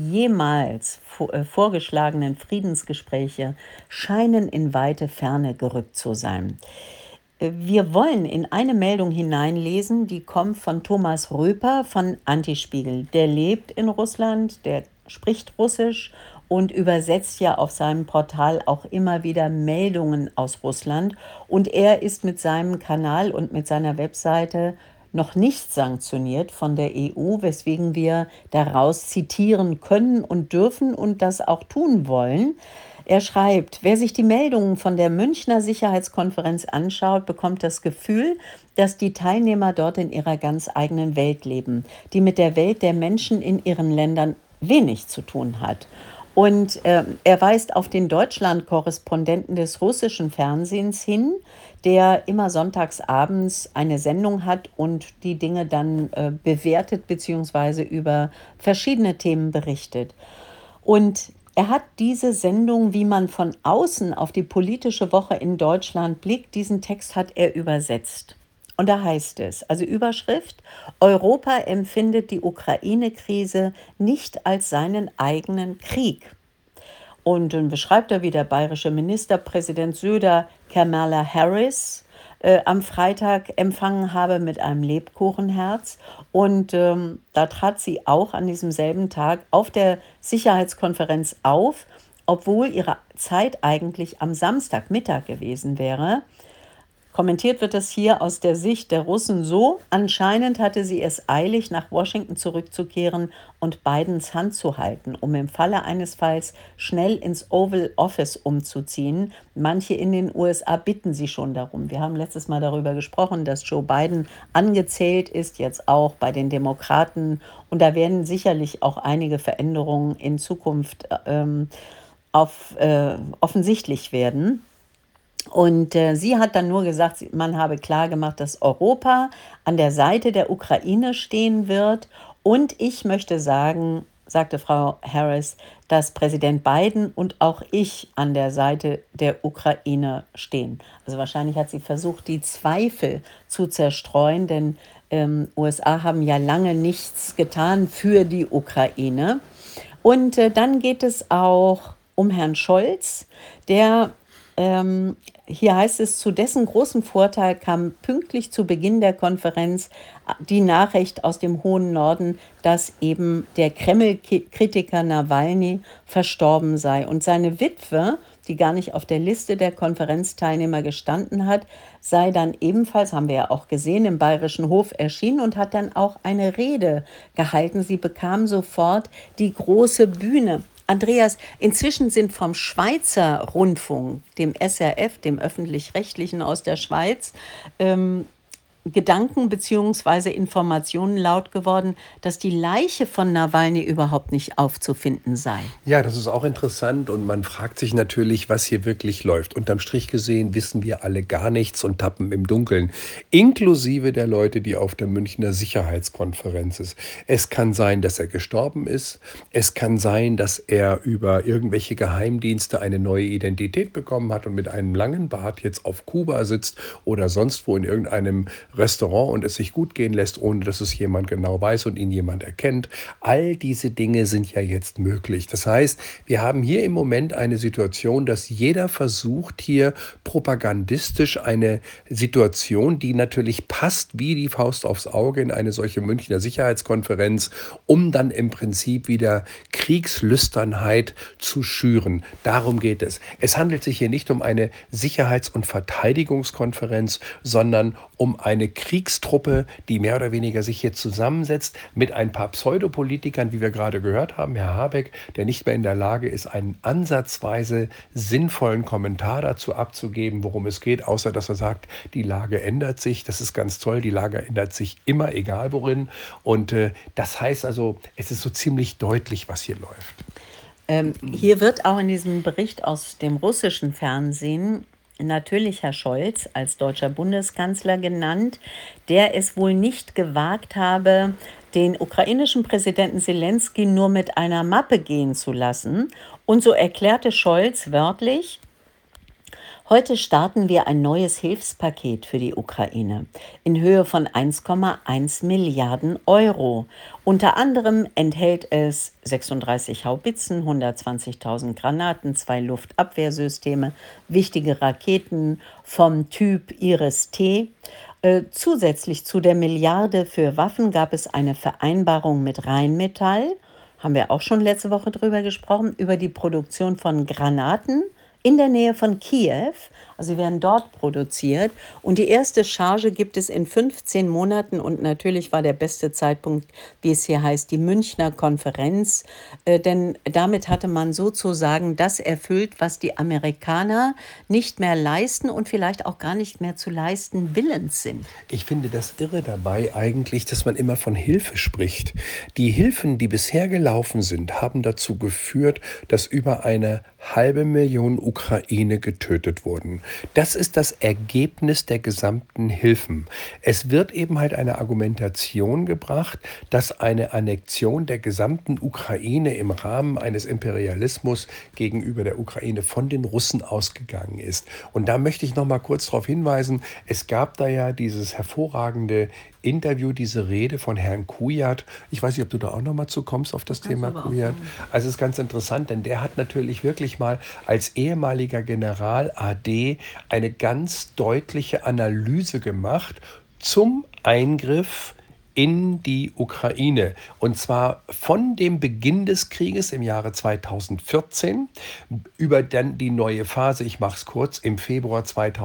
jemals vorgeschlagenen Friedensgespräche scheinen in weite Ferne gerückt zu sein. Wir wollen in eine Meldung hineinlesen, die kommt von Thomas Röper von Antispiegel. Der lebt in Russland, der spricht Russisch und übersetzt ja auf seinem Portal auch immer wieder Meldungen aus Russland. Und er ist mit seinem Kanal und mit seiner Webseite noch nicht sanktioniert von der EU, weswegen wir daraus zitieren können und dürfen und das auch tun wollen. Er schreibt, wer sich die Meldungen von der Münchner Sicherheitskonferenz anschaut, bekommt das Gefühl, dass die Teilnehmer dort in ihrer ganz eigenen Welt leben, die mit der Welt der Menschen in ihren Ländern wenig zu tun hat. Und er weist auf den Deutschland-Korrespondenten des russischen Fernsehens hin, der immer sonntags abends eine Sendung hat und die Dinge dann bewertet bzw. über verschiedene Themen berichtet. Und er hat diese Sendung, wie man von außen auf die politische Woche in Deutschland blickt, diesen Text hat er übersetzt. Und da heißt es, also Überschrift, Europa empfindet die Ukraine-Krise nicht als seinen eigenen Krieg. Und dann beschreibt er, wie der bayerische Ministerpräsident Söder Kamala Harris am Freitag empfangen habe mit einem Lebkuchenherz. Und da trat sie auch an diesem selben Tag auf der Sicherheitskonferenz auf, obwohl ihre Zeit eigentlich am Samstagmittag gewesen wäre. Kommentiert wird das hier aus der Sicht der Russen so: Anscheinend hatte sie es eilig, nach Washington zurückzukehren und Bidens Hand zu halten, um im Falle eines Falls schnell ins Oval Office umzuziehen. Manche in den USA bitten sie schon darum. Wir haben letztes Mal darüber gesprochen, dass Joe Biden angezählt ist, jetzt auch bei den Demokraten. Und da werden sicherlich auch einige Veränderungen in Zukunft offensichtlich werden. Und sie hat dann nur gesagt, man habe klargemacht, dass Europa an der Seite der Ukraine stehen wird. Und ich möchte sagen, sagte Frau Harris, dass Präsident Biden und auch ich an der Seite der Ukraine stehen. Also wahrscheinlich hat sie versucht, die Zweifel zu zerstreuen, denn USA haben ja lange nichts getan für die Ukraine. Und dann geht es auch um Herrn Scholz, der Hier heißt es, zu dessen großem Vorteil kam pünktlich zu Beginn der Konferenz die Nachricht aus dem hohen Norden, dass eben der Kreml-Kritiker Nawalny verstorben sei. Und seine Witwe, die gar nicht auf der Liste der Konferenzteilnehmer gestanden hat, sei dann ebenfalls, haben wir ja auch gesehen, im Bayerischen Hof erschienen und hat dann auch eine Rede gehalten. Sie bekam sofort die große Bühne. Andreas, inzwischen sind vom Schweizer Rundfunk, dem SRF, dem öffentlich-rechtlichen aus der Schweiz, ähm, Gedanken bzw. Informationen laut geworden, dass die Leiche von Nawalny überhaupt nicht aufzufinden sei. Ja, das ist auch interessant und man fragt sich natürlich, was hier wirklich läuft. Unterm Strich gesehen wissen wir alle gar nichts und tappen im Dunkeln, inklusive der Leute, die auf der Münchner Sicherheitskonferenz ist. Es kann sein, dass er gestorben ist. Es kann sein, dass er über irgendwelche Geheimdienste eine neue Identität bekommen hat und mit einem langen Bart jetzt auf Kuba sitzt oder sonst wo in irgendeinem Restaurant und es sich gut gehen lässt, ohne dass es jemand genau weiß und ihn jemand erkennt. All diese Dinge sind ja jetzt möglich. Das heißt, wir haben hier im Moment eine Situation, dass jeder versucht, hier propagandistisch eine Situation, die natürlich passt wie die Faust aufs Auge in eine solche Münchner Sicherheitskonferenz, um dann im Prinzip wieder Kriegslüsternheit zu schüren. Darum geht es. Es handelt sich hier nicht um eine Sicherheits- und Verteidigungskonferenz, sondern um eine Kriegstruppe, die mehr oder weniger sich hier zusammensetzt mit ein paar Pseudopolitikern, wie wir gerade gehört haben, Herr Habeck, der nicht mehr in der Lage ist, einen ansatzweise sinnvollen Kommentar dazu abzugeben, worum es geht, außer dass er sagt, die Lage ändert sich. Das ist ganz toll, die Lage ändert sich immer, egal worin. Und das heißt also, es ist so ziemlich deutlich, was hier läuft. Hier wird auch in diesem Bericht aus dem russischen Fernsehen natürlich Herr Scholz als deutscher Bundeskanzler genannt, der es wohl nicht gewagt habe, den ukrainischen Präsidenten Zelensky nur mit einer Mappe gehen zu lassen. Und so erklärte Scholz wörtlich: Heute starten wir ein neues Hilfspaket für die Ukraine in Höhe von 1,1 Milliarden Euro. Unter anderem enthält es 36 Haubitzen, 120.000 Granaten, 2 Luftabwehrsysteme, wichtige Raketen vom Typ Iris-T. Zusätzlich zu der Milliarde für Waffen gab es eine Vereinbarung mit Rheinmetall, haben wir auch schon letzte Woche drüber gesprochen, über die Produktion von Granaten in der Nähe von Kiew. Also sie werden dort produziert. Und die erste Charge gibt es in 15 Monaten. Und natürlich war der beste Zeitpunkt, wie es hier heißt, die Münchner Konferenz. Denn damit hatte man sozusagen das erfüllt, was die Amerikaner nicht mehr leisten und vielleicht auch gar nicht mehr zu leisten willens sind. Ich finde das Irre dabei eigentlich, dass man immer von Hilfe spricht. Die Hilfen, die bisher gelaufen sind, haben dazu geführt, dass über 500.000 Ukraine getötet wurden. Das ist das Ergebnis der gesamten Hilfen. Es wird eben halt eine Argumentation gebracht, dass eine Annexion der gesamten Ukraine im Rahmen eines Imperialismus gegenüber der Ukraine von den Russen ausgegangen ist. Und da möchte ich noch mal kurz darauf hinweisen, es gab da ja dieses hervorragende Interview, diese Rede von Herrn Kujat. Ich weiß nicht, ob du da auch noch mal zu kommst auf das Thema Kujat. Also es ist ganz interessant, denn der hat natürlich wirklich mal als ehemaliger General AD eine ganz deutliche Analyse gemacht zum Eingriff in die Ukraine. Und zwar von dem Beginn des Krieges im Jahre 2014 über dann die neue Phase, ich mache es kurz, im Februar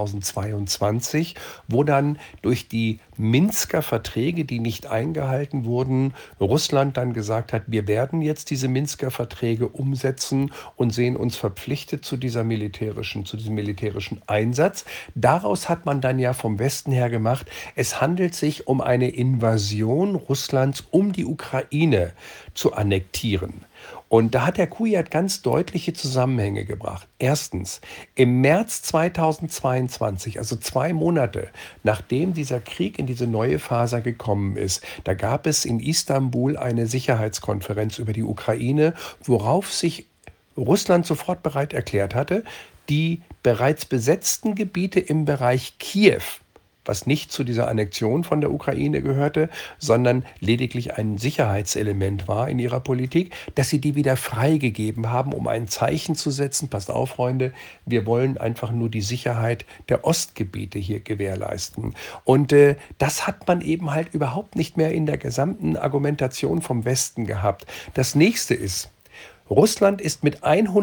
2022, wo dann durch die Minsker Verträge, die nicht eingehalten wurden, Russland dann gesagt hat, wir werden jetzt diese Minsker Verträge umsetzen und sehen uns verpflichtet zu diesem militärischen Einsatz. Daraus hat man dann ja vom Westen her gemacht, es handelt sich um eine Invasion Russlands, um die Ukraine zu annektieren. Und da hat Herr Kujat ganz deutliche Zusammenhänge gebracht. Erstens, im März 2022, also 2 Monate nachdem dieser Krieg in diese neue Phase gekommen ist, da gab es in Istanbul eine Sicherheitskonferenz über die Ukraine, worauf sich Russland sofort bereit erklärt hatte, die bereits besetzten Gebiete im Bereich Kiew was nicht zu dieser Annexion von der Ukraine gehörte, sondern lediglich ein Sicherheitselement war in ihrer Politik, dass sie die wieder freigegeben haben, um ein Zeichen zu setzen. Passt auf, Freunde, wir wollen einfach nur die Sicherheit der Ostgebiete hier gewährleisten. Und das hat man eben halt überhaupt nicht mehr in der gesamten Argumentation vom Westen gehabt. Das nächste ist, Russland ist mit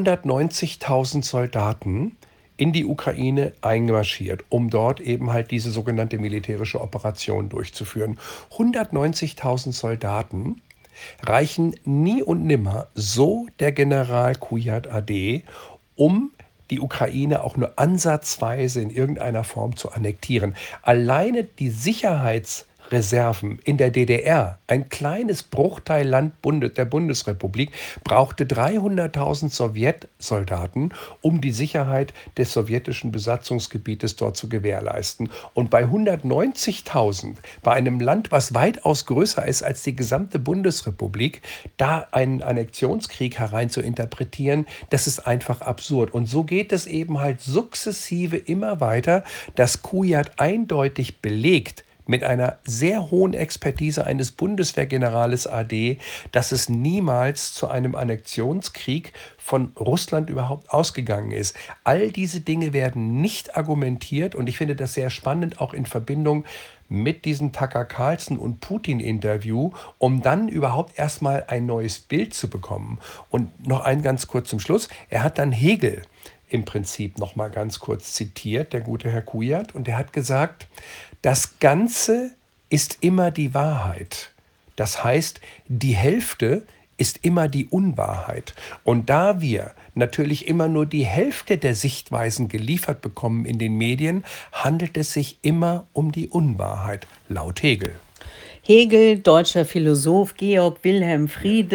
190.000 Soldaten in die Ukraine einmarschiert, um dort eben halt diese sogenannte militärische Operation durchzuführen. 190.000 Soldaten reichen nie und nimmer, so der General Kujat AD, um die Ukraine auch nur ansatzweise in irgendeiner Form zu annektieren. Alleine die Sicherheitsreserven in der DDR, ein kleines Bruchteil der Bundesrepublik, brauchte 300.000 Sowjetsoldaten, um die Sicherheit des sowjetischen Besatzungsgebietes dort zu gewährleisten. Und bei 190.000, bei einem Land, was weitaus größer ist als die gesamte Bundesrepublik, da einen Annexionskrieg herein zu interpretieren, das ist einfach absurd. Und so geht es eben halt sukzessive immer weiter, dass Kujat eindeutig belegt, mit einer sehr hohen Expertise eines Bundeswehrgenerales AD, dass es niemals zu einem Annexionskrieg von Russland überhaupt ausgegangen ist. All diese Dinge werden nicht argumentiert und ich finde das sehr spannend, auch in Verbindung mit diesem Tucker Carlson und Putin-Interview, um dann überhaupt erstmal ein neues Bild zu bekommen. Und noch ein ganz kurz zum Schluss. Er hat dann Hegel im Prinzip noch mal ganz kurz zitiert, der gute Herr Kujat, und er hat gesagt, das Ganze ist immer die Wahrheit. Das heißt, die Hälfte ist immer die Unwahrheit. Und da wir natürlich immer nur die Hälfte der Sichtweisen geliefert bekommen in den Medien, handelt es sich immer um die Unwahrheit, laut Hegel. Hegel, deutscher Philosoph, Georg Wilhelm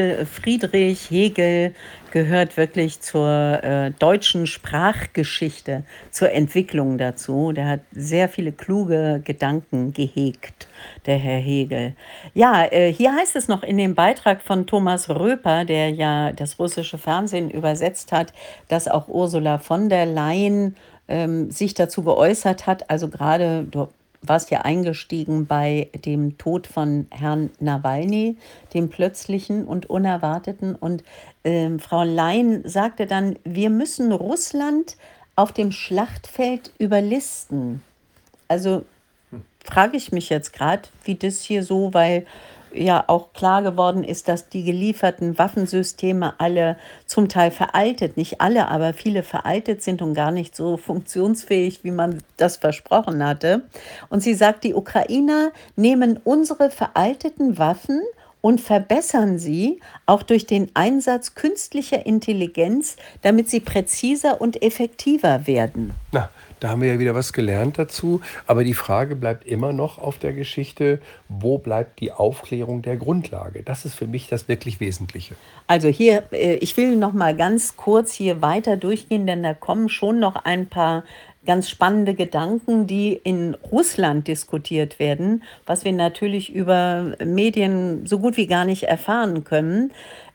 Friedrich Hegel gehört wirklich zur deutschen Sprachgeschichte, zur Entwicklung dazu. Der hat sehr viele kluge Gedanken gehegt, der Herr Hegel. Ja, hier heißt es noch in dem Beitrag von Thomas Röper, der ja das russische Fernsehen übersetzt hat, dass auch Ursula von der Leyen sich dazu geäußert hat, also gerade, du warst ja eingestiegen bei dem Tod von Herrn Nawalny, dem plötzlichen und unerwarteten. Und Frau Leyen sagte dann, wir müssen Russland auf dem Schlachtfeld überlisten. Also frage ich mich jetzt gerade, wie das hier so, weil ja auch klar geworden ist, dass die gelieferten Waffensysteme alle zum Teil veraltet, nicht alle, aber viele veraltet sind und gar nicht so funktionsfähig, wie man das versprochen hatte. Und sie sagt, die Ukrainer nehmen unsere veralteten Waffen und verbessern sie auch durch den Einsatz künstlicher Intelligenz, damit sie präziser und effektiver werden. Na, da haben wir ja wieder was gelernt dazu. Aber die Frage bleibt immer noch auf der Geschichte, wo bleibt die Aufklärung der Grundlage? Das ist für mich das wirklich Wesentliche. Also hier, ich will noch mal ganz kurz hier weiter durchgehen, denn da kommen schon noch ein paar ganz spannende Gedanken, die in Russland diskutiert werden, was wir natürlich über Medien so gut wie gar nicht erfahren können.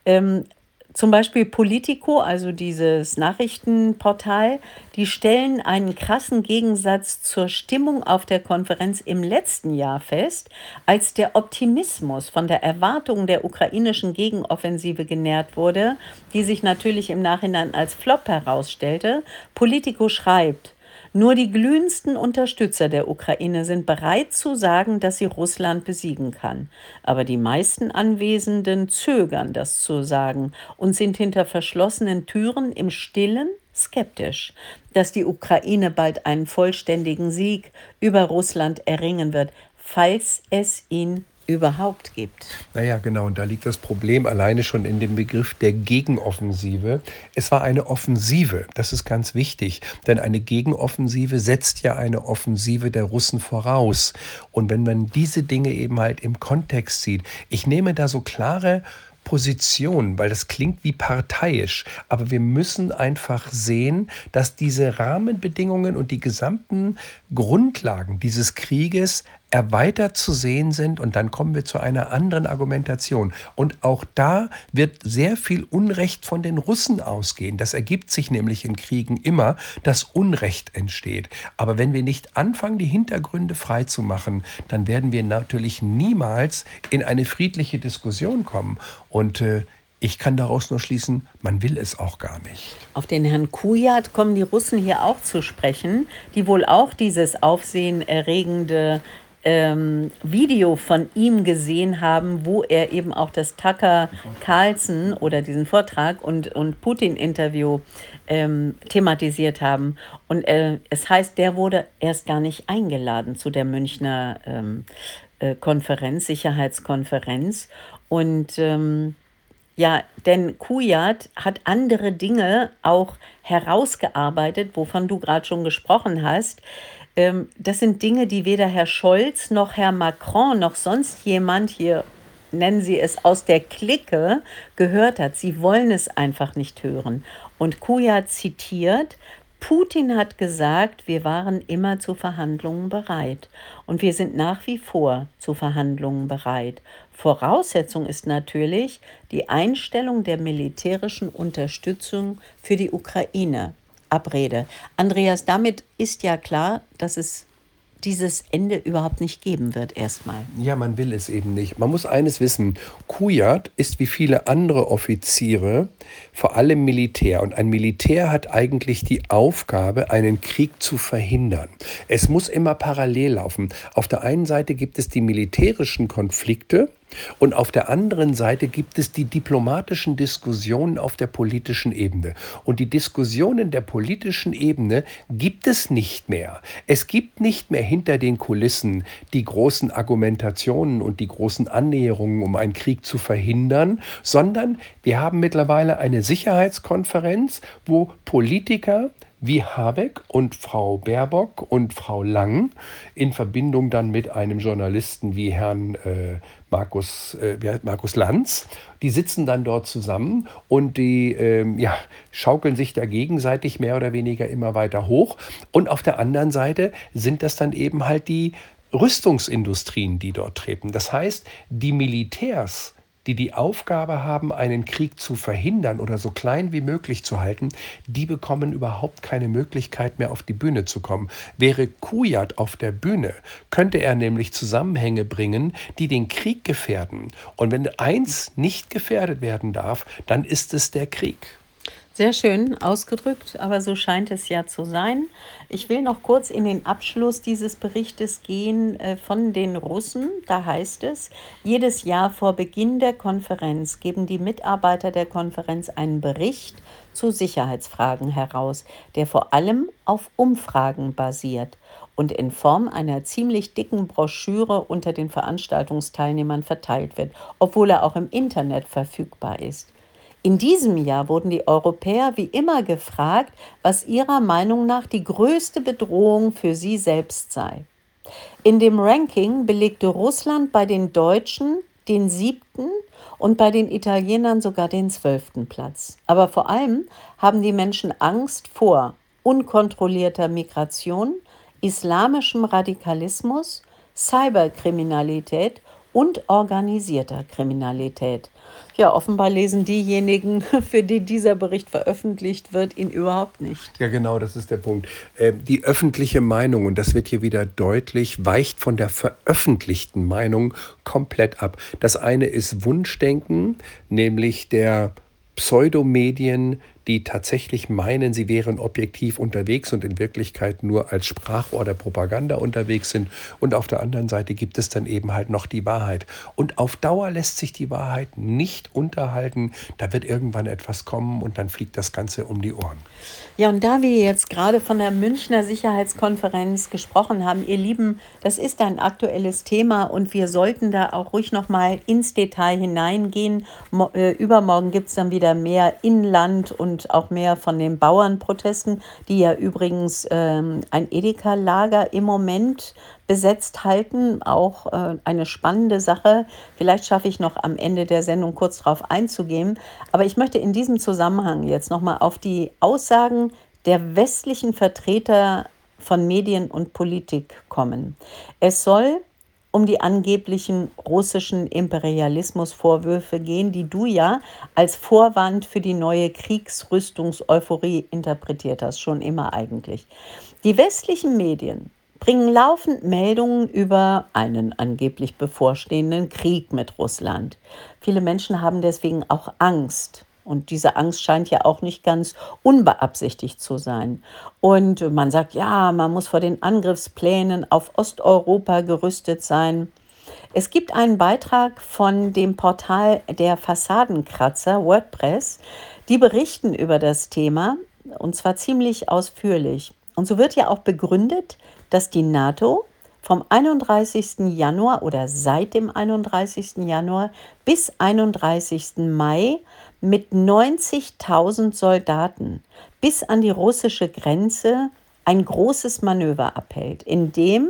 Zum Beispiel Politico, also dieses Nachrichtenportal, die stellen einen krassen Gegensatz zur Stimmung auf der Konferenz im letzten Jahr fest, als der Optimismus von der Erwartung der ukrainischen Gegenoffensive genährt wurde, die sich natürlich im Nachhinein als Flop herausstellte. Politico schreibt, nur die glühendsten Unterstützer der Ukraine sind bereit zu sagen, dass sie Russland besiegen kann. Aber die meisten Anwesenden zögern, das zu sagen und sind hinter verschlossenen Türen im Stillen skeptisch, dass die Ukraine bald einen vollständigen Sieg über Russland erringen wird, falls es ihn überhaupt gibt. Naja, genau, und da liegt das Problem alleine schon in dem Begriff der Gegenoffensive. Es war eine Offensive, das ist ganz wichtig, denn eine Gegenoffensive setzt ja eine Offensive der Russen voraus. Und wenn man diese Dinge eben halt im Kontext sieht, ich nehme da so klare Position, weil das klingt wie parteiisch, aber wir müssen einfach sehen, dass diese Rahmenbedingungen und die gesamten Grundlagen dieses Krieges erweitert zu sehen sind und dann kommen wir zu einer anderen Argumentation. Und auch da wird sehr viel Unrecht von den Russen ausgehen. Das ergibt sich nämlich in Kriegen immer, dass Unrecht entsteht. Aber wenn wir nicht anfangen, die Hintergründe freizumachen, dann werden wir natürlich niemals in eine friedliche Diskussion kommen. Und ich kann daraus nur schließen, man will es auch gar nicht. Auf den Herrn Kujat kommen die Russen hier auch zu sprechen, die wohl auch dieses aufsehenerregende Video von ihm gesehen haben, wo er eben auch das Tucker Carlson oder diesen Vortrag und Putin-Interview thematisiert haben. Und es heißt, der wurde erst gar nicht eingeladen zu der Münchner Konferenz, Sicherheitskonferenz. Und ja, denn Kujat hat andere Dinge auch herausgearbeitet, wovon du gerade schon gesprochen hast. Das sind Dinge, die weder Herr Scholz noch Herr Macron noch sonst jemand hier, nennen Sie es, aus der Clique gehört hat. Sie wollen es einfach nicht hören. Und Kujat zitiert: Putin hat gesagt, wir waren immer zu Verhandlungen bereit. Und wir sind nach wie vor zu Verhandlungen bereit. Voraussetzung ist natürlich die Einstellung der militärischen Unterstützung für die Ukraine. Abrede. Andreas, damit ist ja klar, dass es dieses Ende überhaupt nicht geben wird erstmal. Ja, man will es eben nicht. Man muss eines wissen, Kujat ist wie viele andere Offiziere vor allem Militär. Und ein Militär hat eigentlich die Aufgabe, einen Krieg zu verhindern. Es muss immer parallel laufen. Auf der einen Seite gibt es die militärischen Konflikte und auf der anderen Seite gibt es die diplomatischen Diskussionen auf der politischen Ebene. Und die Diskussionen der politischen Ebene gibt es nicht mehr. Es gibt nicht mehr hinter den Kulissen die großen Argumentationen und die großen Annäherungen, um einen Krieg zu verhindern, sondern wir haben mittlerweile eine Sicherheitskonferenz, wo Politiker wie Habeck und Frau Baerbock und Frau Lang in Verbindung dann mit einem Journalisten wie Herrn Markus Lanz, die sitzen dann dort zusammen und die schaukeln sich da gegenseitig mehr oder weniger immer weiter hoch. Und auf der anderen Seite sind das dann eben halt die Rüstungsindustrien, die dort treten. Das heißt, die Militärs, die die Aufgabe haben, einen Krieg zu verhindern oder so klein wie möglich zu halten, die bekommen überhaupt keine Möglichkeit mehr auf die Bühne zu kommen. Wäre Kujat auf der Bühne, könnte er nämlich Zusammenhänge bringen, die den Krieg gefährden. Und wenn eins nicht gefährdet werden darf, dann ist es der Krieg. Sehr schön ausgedrückt, aber so scheint es ja zu sein. Ich will noch kurz in den Abschluss dieses Berichtes gehen von den Russen. Da heißt es: Jedes Jahr vor Beginn der Konferenz geben die Mitarbeiter der Konferenz einen Bericht zu Sicherheitsfragen heraus, der vor allem auf Umfragen basiert und in Form einer ziemlich dicken Broschüre unter den Veranstaltungsteilnehmern verteilt wird, obwohl er auch im Internet verfügbar ist. In diesem Jahr wurden die Europäer wie immer gefragt, was ihrer Meinung nach die größte Bedrohung für sie selbst sei. In dem Ranking belegte Russland bei den Deutschen den 7. und bei den Italienern sogar den 12. Platz. Aber vor allem haben die Menschen Angst vor unkontrollierter Migration, islamischem Radikalismus, Cyberkriminalität und organisierter Kriminalität. Ja, offenbar lesen diejenigen, für die dieser Bericht veröffentlicht wird, ihn überhaupt nicht. Ja, genau, das ist der Punkt. Die öffentliche Meinung, und das wird hier wieder deutlich, weicht von der veröffentlichten Meinung komplett ab. Das eine ist Wunschdenken, nämlich der Pseudomedien, die tatsächlich meinen, sie wären objektiv unterwegs und in Wirklichkeit nur als Sprachrohr der Propaganda unterwegs sind. Und auf der anderen Seite gibt es dann eben halt noch die Wahrheit. Und auf Dauer lässt sich die Wahrheit nicht unterhalten. Da wird irgendwann etwas kommen und dann fliegt das Ganze um die Ohren. Ja, und da wir jetzt gerade von der Münchner Sicherheitskonferenz gesprochen haben, ihr Lieben, das ist ein aktuelles Thema und wir sollten da auch ruhig nochmal ins Detail hineingehen. Übermorgen gibt es dann wieder mehr Inland und auch mehr von den Bauernprotesten, die ja übrigens ein Edeka-Lager im Moment besetzt halten. Auch eine spannende Sache. Vielleicht schaffe ich noch am Ende der Sendung kurz darauf einzugehen. Aber ich möchte in diesem Zusammenhang jetzt nochmal auf die Aussagen der westlichen Vertreter von Medien und Politik kommen. Es soll um die angeblichen russischen Imperialismusvorwürfe gehen, die du ja als Vorwand für die neue Kriegsrüstungs-Euphorie interpretiert hast, schon immer eigentlich. Die westlichen Medien bringen laufend Meldungen über einen angeblich bevorstehenden Krieg mit Russland. Viele Menschen haben deswegen auch Angst. Und diese Angst scheint ja auch nicht ganz unbeabsichtigt zu sein. Und man sagt, ja, man muss vor den Angriffsplänen auf Osteuropa gerüstet sein. Es gibt einen Beitrag von dem Portal der Fassadenkratzer, WordPress, die berichten über das Thema und zwar ziemlich ausführlich. Und so wird ja auch begründet, dass die NATO vom 31. Januar oder seit dem 31. Januar bis 31. Mai mit 90.000 Soldaten bis an die russische Grenze ein großes Manöver abhält, in dem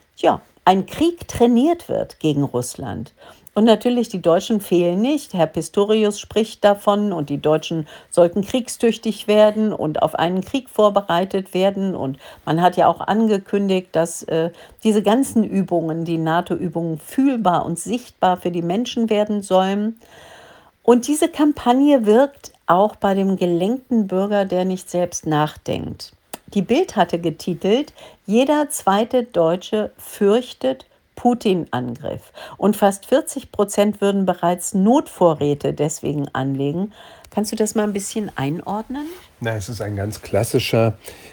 ein Krieg trainiert wird gegen Russland. Und natürlich, die Deutschen fehlen nicht. Herr Pistorius spricht davon und die Deutschen sollten kriegstüchtig werden und auf einen Krieg vorbereitet werden. Und man hat ja auch angekündigt, dass diese ganzen Übungen, die NATO-Übungen, fühlbar und sichtbar für die Menschen werden sollen. Und diese Kampagne wirkt auch bei dem gelenkten Bürger, der nicht selbst nachdenkt. Die Bild hatte getitelt, jeder zweite Deutsche fürchtet Putin-Angriff. Und fast 40% würden bereits Notvorräte deswegen anlegen. Kannst du das mal ein bisschen einordnen? Na, es ist ein ganz klassischer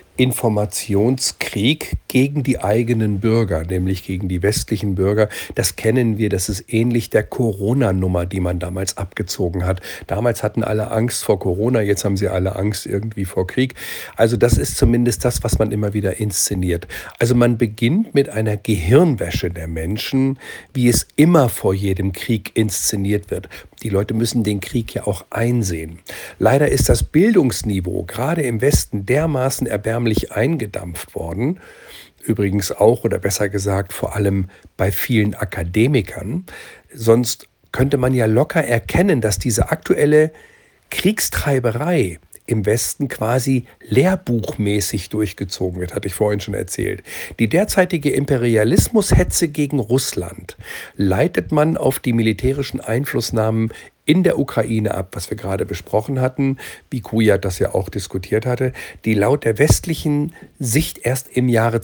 Informationskrieg gegen die eigenen Bürger, nämlich gegen die westlichen Bürger. Das kennen wir, das ist ähnlich der Corona-Nummer, die man damals abgezogen hat. Damals hatten alle Angst vor Corona, jetzt haben sie alle Angst irgendwie vor Krieg. Also das ist zumindest das, was man immer wieder inszeniert. Also man beginnt mit einer Gehirnwäsche der Menschen, wie es immer vor jedem Krieg inszeniert wird. Die Leute müssen den Krieg ja auch einsehen. Leider ist das Bildungsniveau gerade im Westen dermaßen erbärmlich eingedampft worden, übrigens auch oder besser gesagt vor allem bei vielen Akademikern. Sonst könnte man ja locker erkennen, dass diese aktuelle Kriegstreiberei im Westen quasi lehrbuchmäßig durchgezogen wird, hatte ich vorhin schon erzählt. Die derzeitige Imperialismushetze gegen Russland leitet man auf die militärischen Einflussnahmen in der Ukraine ab, was wir gerade besprochen hatten, wie Kujat das ja auch diskutiert hatte, die laut der westlichen Sicht erst im Jahre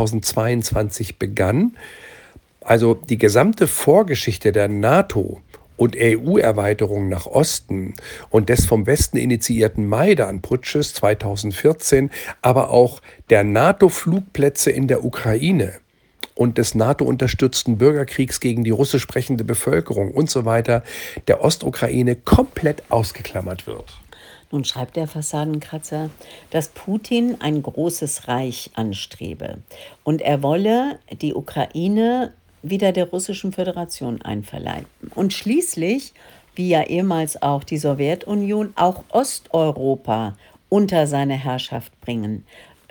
2022 begann. Also die gesamte Vorgeschichte der NATO und EU-Erweiterung nach Osten und des vom Westen initiierten Maidan-Putsches 2014, aber auch der NATO-Flugplätze in der Ukraine und des NATO-unterstützten Bürgerkriegs gegen die russisch sprechende Bevölkerung und so weiter, der Ostukraine komplett ausgeklammert wird. Nun schreibt der Fassadenkratzer, dass Putin ein großes Reich anstrebe und er wolle die Ukraine wieder der Russischen Föderation einverleiben. Und schließlich, wie ja ehemals auch die Sowjetunion, auch Osteuropa unter seine Herrschaft bringen.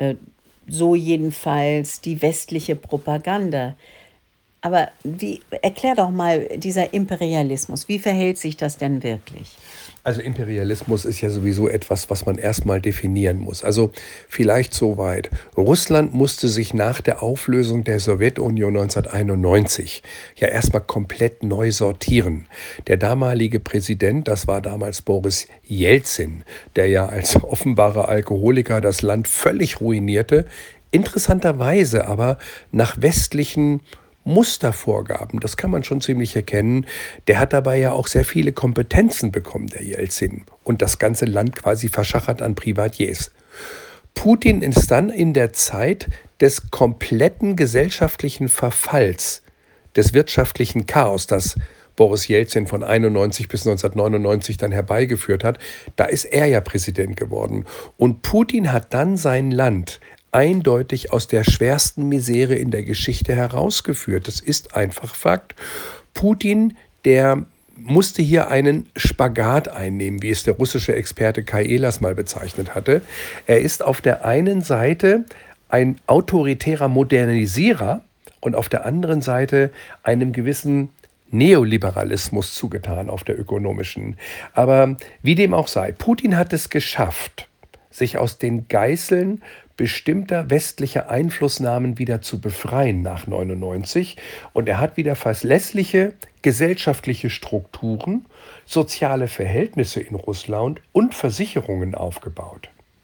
So jedenfalls die westliche Propaganda. Aber erklär doch mal, dieser Imperialismus, wie verhält sich das denn wirklich? Also Imperialismus ist ja sowieso etwas, was man erstmal definieren muss. Also vielleicht soweit. Russland musste sich nach der Auflösung der Sowjetunion 1991 ja erstmal komplett neu sortieren. Der damalige Präsident, das war damals Boris Jelzin, der ja als offenbarer Alkoholiker das Land völlig ruinierte, interessanterweise aber nach westlichen Mustervorgaben, das kann man schon ziemlich erkennen. Der hat dabei ja auch sehr viele Kompetenzen bekommen, der Jelzin, und das ganze Land quasi verschachert an Privatiers. Putin ist dann in der Zeit des kompletten gesellschaftlichen Verfalls, des wirtschaftlichen Chaos, das Boris Jelzin von 91 bis 1999 dann herbeigeführt hat, da ist er ja Präsident geworden. Und Putin hat dann sein Land eindeutig aus der schwersten Misere in der Geschichte herausgeführt. Das ist einfach Fakt. Putin, der musste hier einen Spagat einnehmen, wie es der russische Experte Kai Ehlers mal bezeichnet hatte. Er ist auf der einen Seite ein autoritärer Modernisierer und auf der anderen Seite einem gewissen Neoliberalismus zugetan auf der ökonomischen. Aber wie dem auch sei, Putin hat es geschafft, sich aus den Geißeln bestimmter westlicher Einflussnahmen wieder zu befreien nach 99. Und er hat wieder verlässliche gesellschaftliche Strukturen, soziale Verhältnisse in Russland und Versicherungen aufgebaut.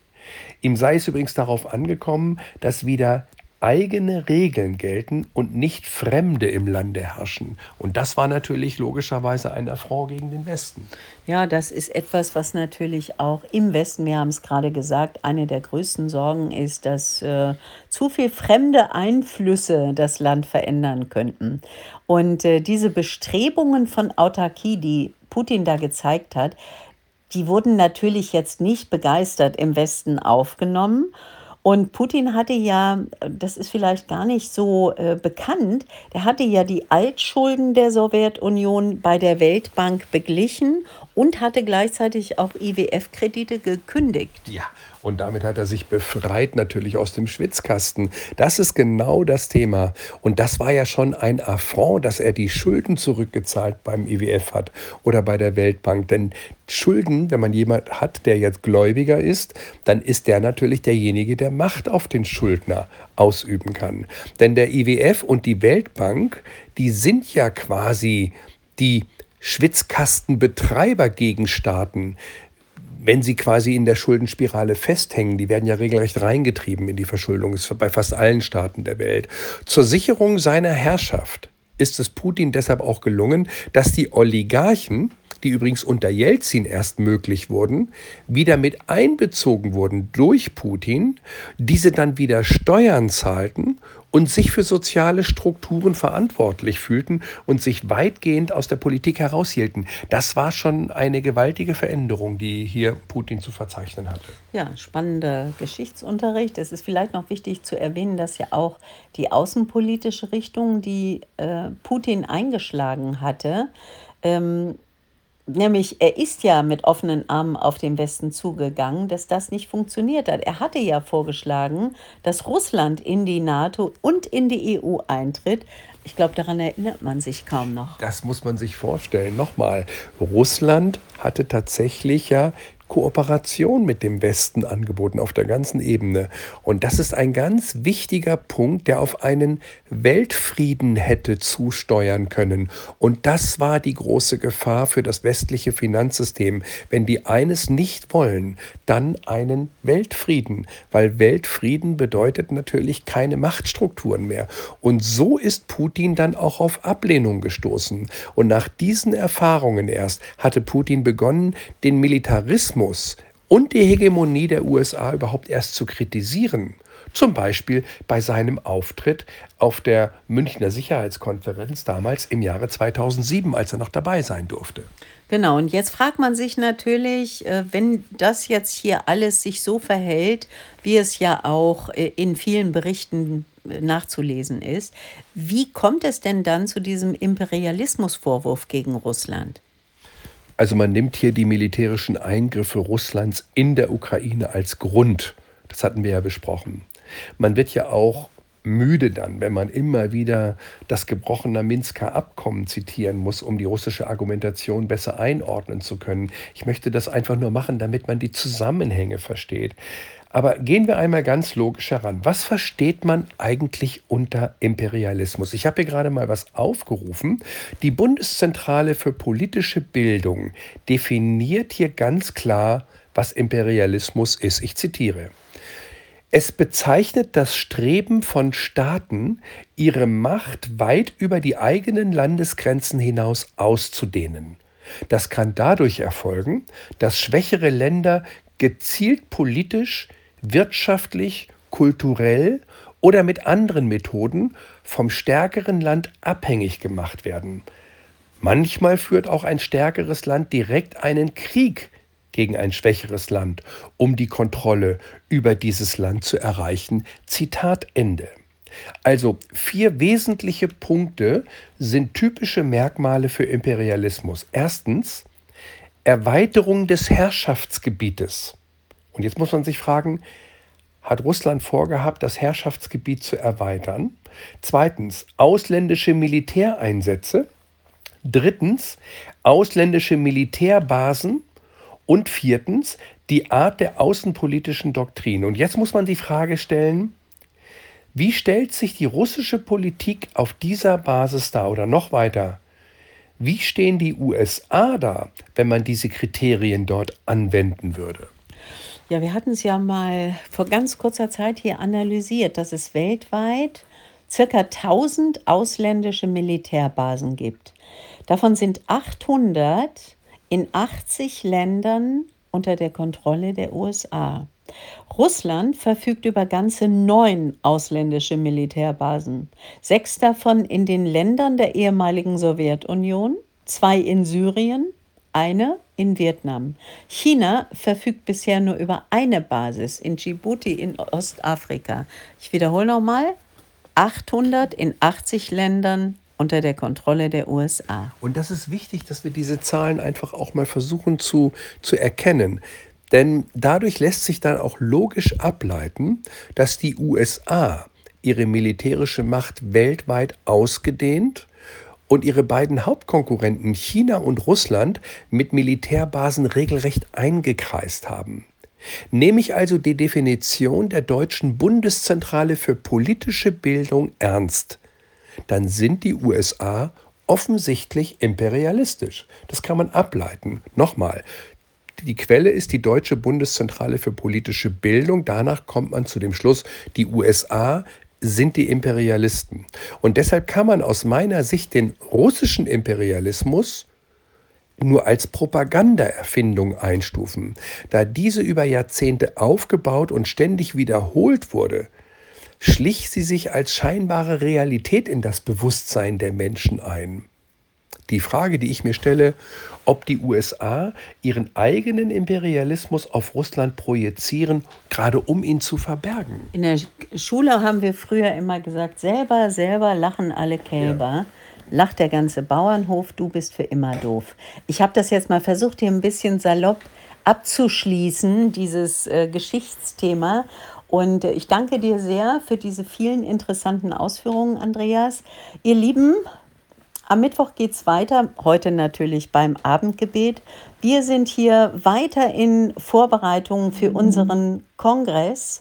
Ihm sei es übrigens darauf angekommen, dass wieder eigene Regeln gelten und nicht Fremde im Lande herrschen. Und das war natürlich logischerweise ein Affront gegen den Westen. Ja, das ist etwas, was natürlich auch im Westen, wir haben es gerade gesagt, eine der größten Sorgen ist, dass zu viel fremde Einflüsse das Land verändern könnten. Und diese Bestrebungen von Autarkie, die Putin da gezeigt hat, die wurden natürlich jetzt nicht begeistert im Westen aufgenommen. Und Putin hatte ja, das ist vielleicht gar nicht so bekannt, der hatte ja die Altschulden der Sowjetunion bei der Weltbank beglichen und hatte gleichzeitig auch IWF-Kredite gekündigt. Ja, und damit hat er sich befreit natürlich aus dem Schwitzkasten. Das ist genau das Thema. Und das war ja schon ein Affront, dass er die Schulden zurückgezahlt beim IWF hat oder bei der Weltbank. Denn Schulden, wenn man jemand hat, der jetzt Gläubiger ist, dann ist der natürlich derjenige, der Macht auf den Schuldner ausüben kann. Denn der IWF und die Weltbank, die sind ja quasi die Schwitzkastenbetreiber gegen Staaten, wenn sie quasi in der Schuldenspirale festhängen. Die werden ja regelrecht reingetrieben in die Verschuldung. Das ist bei fast allen Staaten der Welt. Zur Sicherung seiner Herrschaft ist es Putin deshalb auch gelungen, dass die Oligarchen, die übrigens unter Jelzin erst möglich wurden, wieder mit einbezogen wurden durch Putin, diese dann wieder Steuern zahlten und sich für soziale Strukturen verantwortlich fühlten und sich weitgehend aus der Politik heraushielten. Das war schon eine gewaltige Veränderung, die hier Putin zu verzeichnen hatte. Ja, spannender Geschichtsunterricht. Es ist vielleicht noch wichtig zu erwähnen, dass ja auch die außenpolitische Richtung, die Putin eingeschlagen hatte, ähm, nämlich, er ist ja mit offenen Armen auf den Westen zugegangen, dass das nicht funktioniert hat. Er hatte ja vorgeschlagen, dass Russland in die NATO und in die EU eintritt. Ich glaube, daran erinnert man sich kaum noch. Das muss man sich vorstellen. Nochmal, Russland hatte tatsächlich ja Kooperation mit dem Westen angeboten auf der ganzen Ebene. Und das ist ein ganz wichtiger Punkt, der auf einen Weltfrieden hätte zusteuern können. Und das war die große Gefahr für das westliche Finanzsystem. Wenn die eines nicht wollen, dann einen Weltfrieden. Weil Weltfrieden bedeutet natürlich keine Machtstrukturen mehr. Und so ist Putin dann auch auf Ablehnung gestoßen. Und nach diesen Erfahrungen erst hatte Putin begonnen, den Militarismus und die Hegemonie der USA überhaupt erst zu kritisieren. Zum Beispiel bei seinem Auftritt auf der Münchner Sicherheitskonferenz damals im Jahre 2007, als er noch dabei sein durfte. Genau, und jetzt fragt man sich natürlich, wenn das jetzt hier alles sich so verhält, wie es ja auch in vielen Berichten nachzulesen ist, wie kommt es denn dann zu diesem Imperialismusvorwurf gegen Russland? Also man nimmt hier die militärischen Eingriffe Russlands in der Ukraine als Grund. Das hatten wir ja besprochen. Man wird ja auch müde dann, wenn man immer wieder das gebrochene Minsker Abkommen zitieren muss, um die russische Argumentation besser einordnen zu können. Ich möchte das einfach nur machen, damit man die Zusammenhänge versteht. Aber gehen wir einmal ganz logisch heran. Was versteht man eigentlich unter Imperialismus? Ich habe hier gerade mal was aufgerufen. Die Bundeszentrale für politische Bildung definiert hier ganz klar, was Imperialismus ist. Ich zitiere. Es bezeichnet das Streben von Staaten, ihre Macht weit über die eigenen Landesgrenzen hinaus auszudehnen. Das kann dadurch erfolgen, dass schwächere Länder gezielt politisch, wirtschaftlich, kulturell oder mit anderen Methoden vom stärkeren Land abhängig gemacht werden. Manchmal führt auch ein stärkeres Land direkt einen Krieg gegen ein schwächeres Land, um die Kontrolle über dieses Land zu erreichen. Zitat Ende. Also 4 wesentliche Punkte sind typische Merkmale für Imperialismus. Erstens, Erweiterung des Herrschaftsgebietes. Und jetzt muss man sich fragen, hat Russland vorgehabt, das Herrschaftsgebiet zu erweitern? Zweitens, ausländische Militäreinsätze. Drittens, ausländische Militärbasen. Und viertens, die Art der außenpolitischen Doktrin. Und jetzt muss man die Frage stellen, wie stellt sich die russische Politik auf dieser Basis dar oder noch weiter? Wie stehen die USA da, wenn man diese Kriterien dort anwenden würde? Ja, wir hatten es ja mal vor ganz kurzer Zeit hier analysiert, dass es weltweit circa 1000 ausländische Militärbasen gibt. Davon sind 800 in 80 Ländern unter der Kontrolle der USA. Russland verfügt über ganze 9 ausländische Militärbasen. 6 davon in den Ländern der ehemaligen Sowjetunion, 2 in Syrien, eine in Vietnam. China verfügt bisher nur über eine Basis in Djibouti in Ostafrika. Ich wiederhole nochmal, 800 in 80 Ländern unter der Kontrolle der USA. Und das ist wichtig, dass wir diese Zahlen einfach auch mal versuchen zu erkennen. Denn dadurch lässt sich dann auch logisch ableiten, dass die USA ihre militärische Macht weltweit ausgedehnt und ihre beiden Hauptkonkurrenten China und Russland mit Militärbasen regelrecht eingekreist haben. Nehme ich also die Definition der Deutschen Bundeszentrale für politische Bildung ernst, dann sind die USA offensichtlich imperialistisch. Das kann man ableiten. Nochmal, die Quelle ist die Deutsche Bundeszentrale für politische Bildung. Danach kommt man zu dem Schluss, die USA sind die Imperialisten. Und deshalb kann man aus meiner Sicht den russischen Imperialismus nur als Propagandaerfindung einstufen. Da diese über Jahrzehnte aufgebaut und ständig wiederholt wurde, schlich sie sich als scheinbare Realität in das Bewusstsein der Menschen ein. Die Frage, die ich mir stelle, ob die USA ihren eigenen Imperialismus auf Russland projizieren, gerade um ihn zu verbergen. In der Schule haben wir früher immer gesagt, selber lachen alle Kälber. Lacht der ganze Bauernhof, du bist für immer doof. Ich habe das jetzt mal versucht, hier ein bisschen salopp abzuschließen, dieses Geschichtsthema. Und ich danke dir sehr für diese vielen interessanten Ausführungen, Andreas. Ihr Lieben, am Mittwoch geht es weiter, heute natürlich beim Abendgebet. Wir sind hier weiter in Vorbereitungen für unseren Kongress,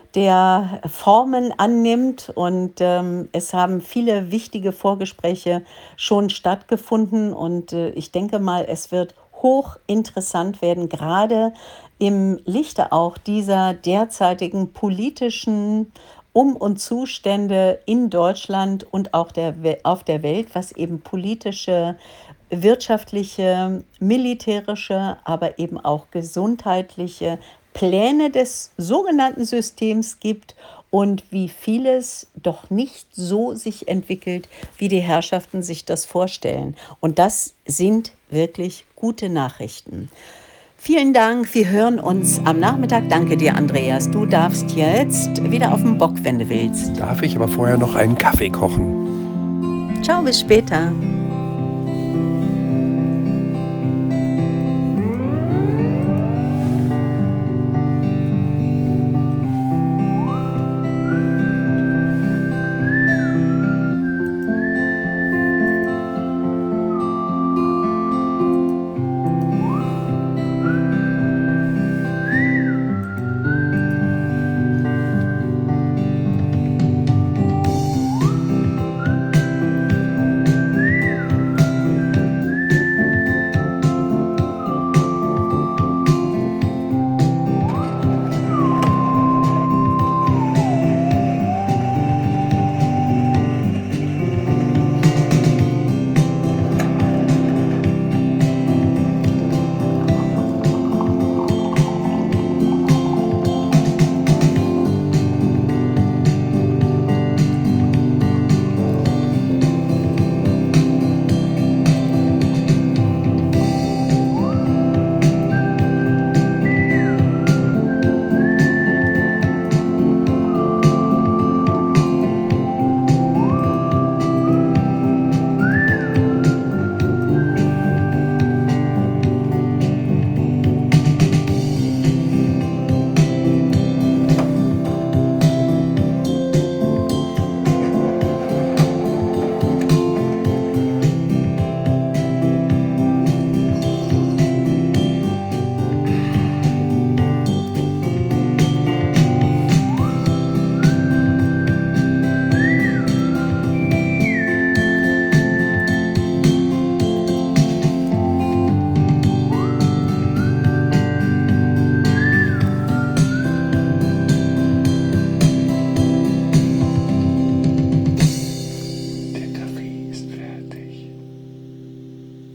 der Formen annimmt, und es haben viele wichtige Vorgespräche schon stattgefunden, und ich denke mal, es wird hochinteressant werden, gerade im Lichte auch dieser derzeitigen politischen und Zustände in Deutschland und auch auf der Welt, was eben politische, wirtschaftliche, militärische, aber eben auch gesundheitliche Pläne des sogenannten Systems gibt und wie vieles doch nicht so sich entwickelt, wie die Herrschaften sich das vorstellen. Und das sind wirklich gute Nachrichten. Vielen Dank, wir hören uns am Nachmittag. Danke dir, Andreas. Du darfst jetzt wieder auf den Bock, wenn du willst. Darf ich aber vorher noch einen Kaffee kochen? Ciao, bis später.